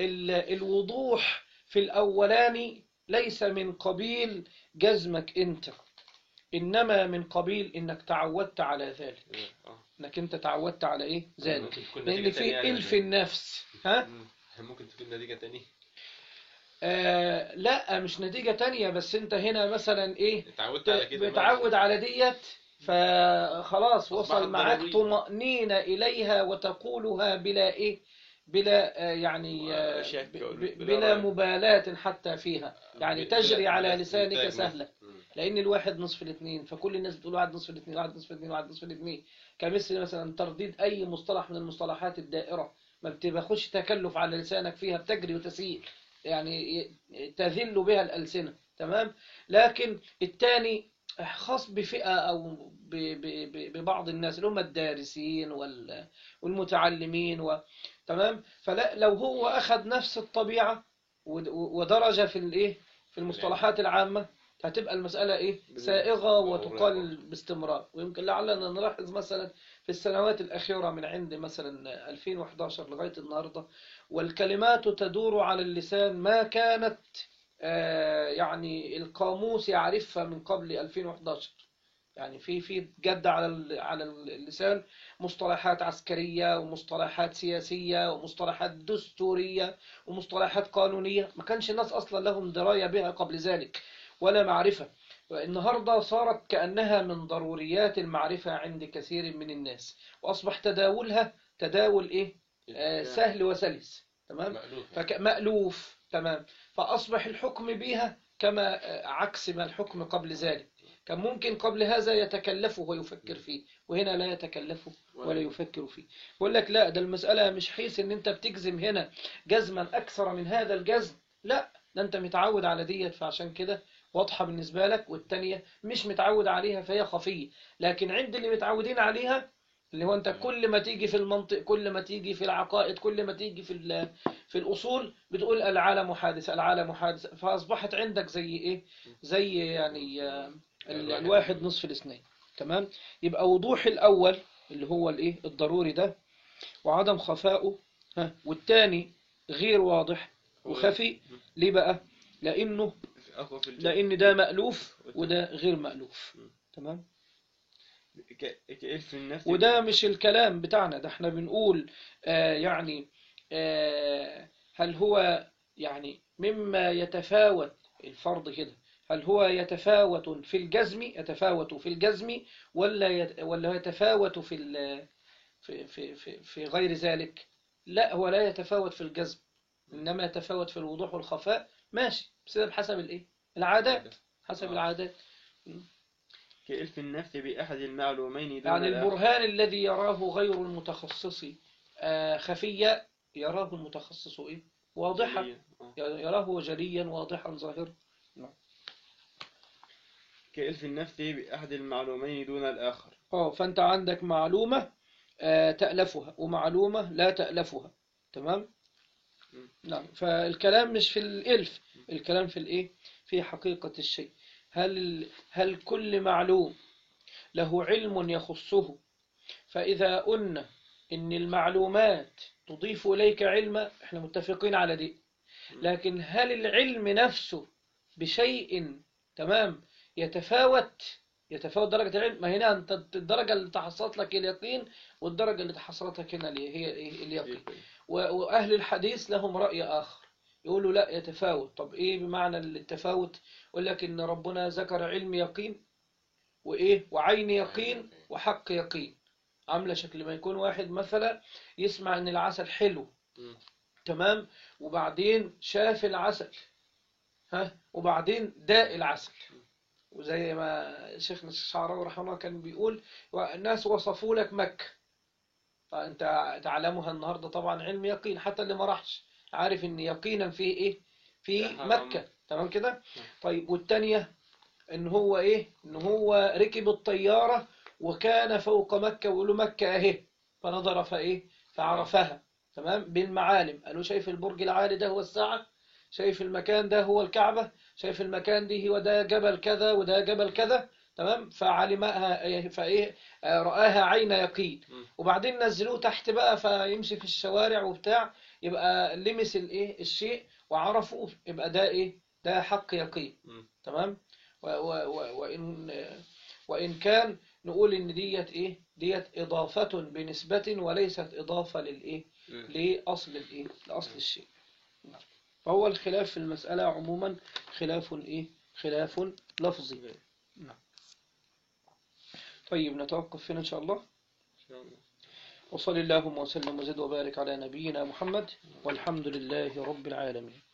الوضوح في الأولاني ليس من قبيل جزمك أنت، إنما من قبيل إنك تعودت على ذلك. إنك أنت تعودت على إيه ذلك، لأن في إلف النفس. ها ممكن تكون نتيجة تانية. آه لا مش نتيجة تانية، بس أنت هنا مثلا إيه اتعودت على كده، بتعود على ديت فخلاص وصل معاك طمأنينة إليها وتقولها بلا إيه بلا آه يعني آه بلا مبالاة حتى فيها، يعني تجري على لسانك سهلة، لأن الواحد نصف الاثنين، فكل الناس بتقول واحد نصف الاثنين واحد نصف الاثنين واحد نصف الاثنين. كمثل مثلا ترديد أي مصطلح من المصطلحات الدائرة، ما بتبخش تكلف على لسانك فيها، بتجري وتسيل، يعني تذل بها الألسنة. تمام. لكن الثاني خاص بفئة أو ببعض الناس اللي هم الدارسين والمتعلمين و... تمام. فلا لو هو أخذ نفس الطبيعة ودرجة في الإيه في المصطلحات العامة هتبقى المسألة إيه سائغة وتقال باستمرار. ويمكن لعلنا نلاحظ مثلا في السنوات الأخيرة من عند مثلا ألفين وإحدى عشر لغاية النهاردة، والكلمات تدور على اللسان ما كانت آه يعني القاموس يعرفها من قبل ألفين وإحدى عشر. يعني في في جد على على اللسان مصطلحات عسكرية ومصطلحات سياسية ومصطلحات دستورية ومصطلحات قانونية ما كانش الناس أصلا لهم دراية بها قبل ذلك ولا معرفة. النهاردة صارت كأنها من ضروريات المعرفة عند كثير من الناس، وأصبح تداولها تداول إيه آه سهل وسلس. تمام. مألوف. تمام. فأصبح الحكم بها كما عكس ما الحكم قبل ذلك. كان ممكن قبل هذا يتكلفه ويفكر فيه، وهنا لا يتكلفه ولا يفكر فيه. بقول لك لا، ده المسألة مش حيث ان انت بتجزم هنا جزما اكثر من هذا الجزم، لا، ده انت متعود على ديت فعشان كده واضحة بالنسبة لك، والتانية مش متعود عليها فهي خفية. لكن عند اللي متعودين عليها اللي هو انت كل ما تيجي في المنطق، كل ما تيجي في العقائد، كل ما تيجي في في الأصول بتقول العالم حادث العالم حادث، فأصبحت عندك زي ايه زي يعني الواحد نصف الاثنين. تمام. يبقى وضوح الأول اللي هو الايه الضروري ده وعدم خفائه، ها، والتاني غير واضح وخفي. ليه بقى؟ لأنه لأن ده مألوف وده غير مألوف. تمام. وده مش الكلام بتاعنا، ده احنا بنقول آه يعني آه هل هو يعني مما يتفاوت الفرض كده، هل هو يتفاوت في الجزم يتفاوت في الجزم ولا يت ولا يتفاوت في في في في في غير ذلك؟ لا، هو لا يتفاوت في الجزم، إنما يتفاوت في الوضوح والخفاء. ماشي، بس ده بحسب الايه العادات، حسب العادات. كإلف النفس بأحد المعلومين دون يعني البرهان الذي يراه غير المتخصص خفيا يراه المتخصص إيه واضحا، يراه جليا واضحا ظاهرا. كإلف النفس بأحد المعلومين دون الآخر. اه فأنت عندك معلومة آه تألفها ومعلومة لا تألفها. تمام. نعم. فالكلام مش في الإلف، الكلام في الإيه في حقيقة الشيء. هل هل كل معلوم له علم يخصه؟ فإذا قلنا إن المعلومات تضيف إليك علما احنا متفقين على دي، لكن هل العلم نفسه بشيء تمام يتفاوت يتفاوت درجة العلم؟ ما هنا أنت الدرجة اللي تحصلت لك اليقين والدرجة اللي تحصلت لك هنا هي اليقين. وأهل الحديث لهم رأي آخر، يقولوا لا يتفاوت. طب إيه بمعنى التفاوت؟ يقول لك إن ربنا ذكر علم يقين وإيه وعين يقين وحق يقين، عاملة شكل ما يكون واحد مثلا يسمع إن العسل حلو، تمام، وبعدين شاف العسل، ها، وبعدين داء العسل. وزي ما شيخنا الشعراوي رحمه الله كان بيقول الناس وصفوا لك مكة، أنت تعلمها النهاردة طبعا علم يقين، حتى اللي ما راحش عارف إن يقينا فيه إيه في مكة. تمام كده. طيب والتانية إن هو إيه إن هو ركب الطيارة وكان فوق مكة، ويقولوا مكة أهي، فنظر فإيه فعرفها. تمام بالمعالم، قالوا شايف البرج العالي ده هو الساعة، شايف المكان ده هو الكعبة، شايف المكان دي هو ده جبل كذا وده جبل كذا. تمام فعلمها فايه رآها عين يقين. وبعدين نزلوه تحت بقى فيمشي في الشوارع وبتاع، يبقى لمس الايه الشيء وعرفوه، يبقى ده ايه ده حق يقين. تمام. و و و وإن وإن كان نقول إن ديت إيه ديت إضافة بنسبة وليست إضافة للإيه لأصل الإيه لأصل الشيء. فهو الخلاف في المسألة عموما خلاف إيه خلاف لفظي. نعم. طيب نتوقف هنا إن شاء الله. وصلى اللهم وسلم وزد وبارك على نبينا محمد، والحمد لله رب العالمين.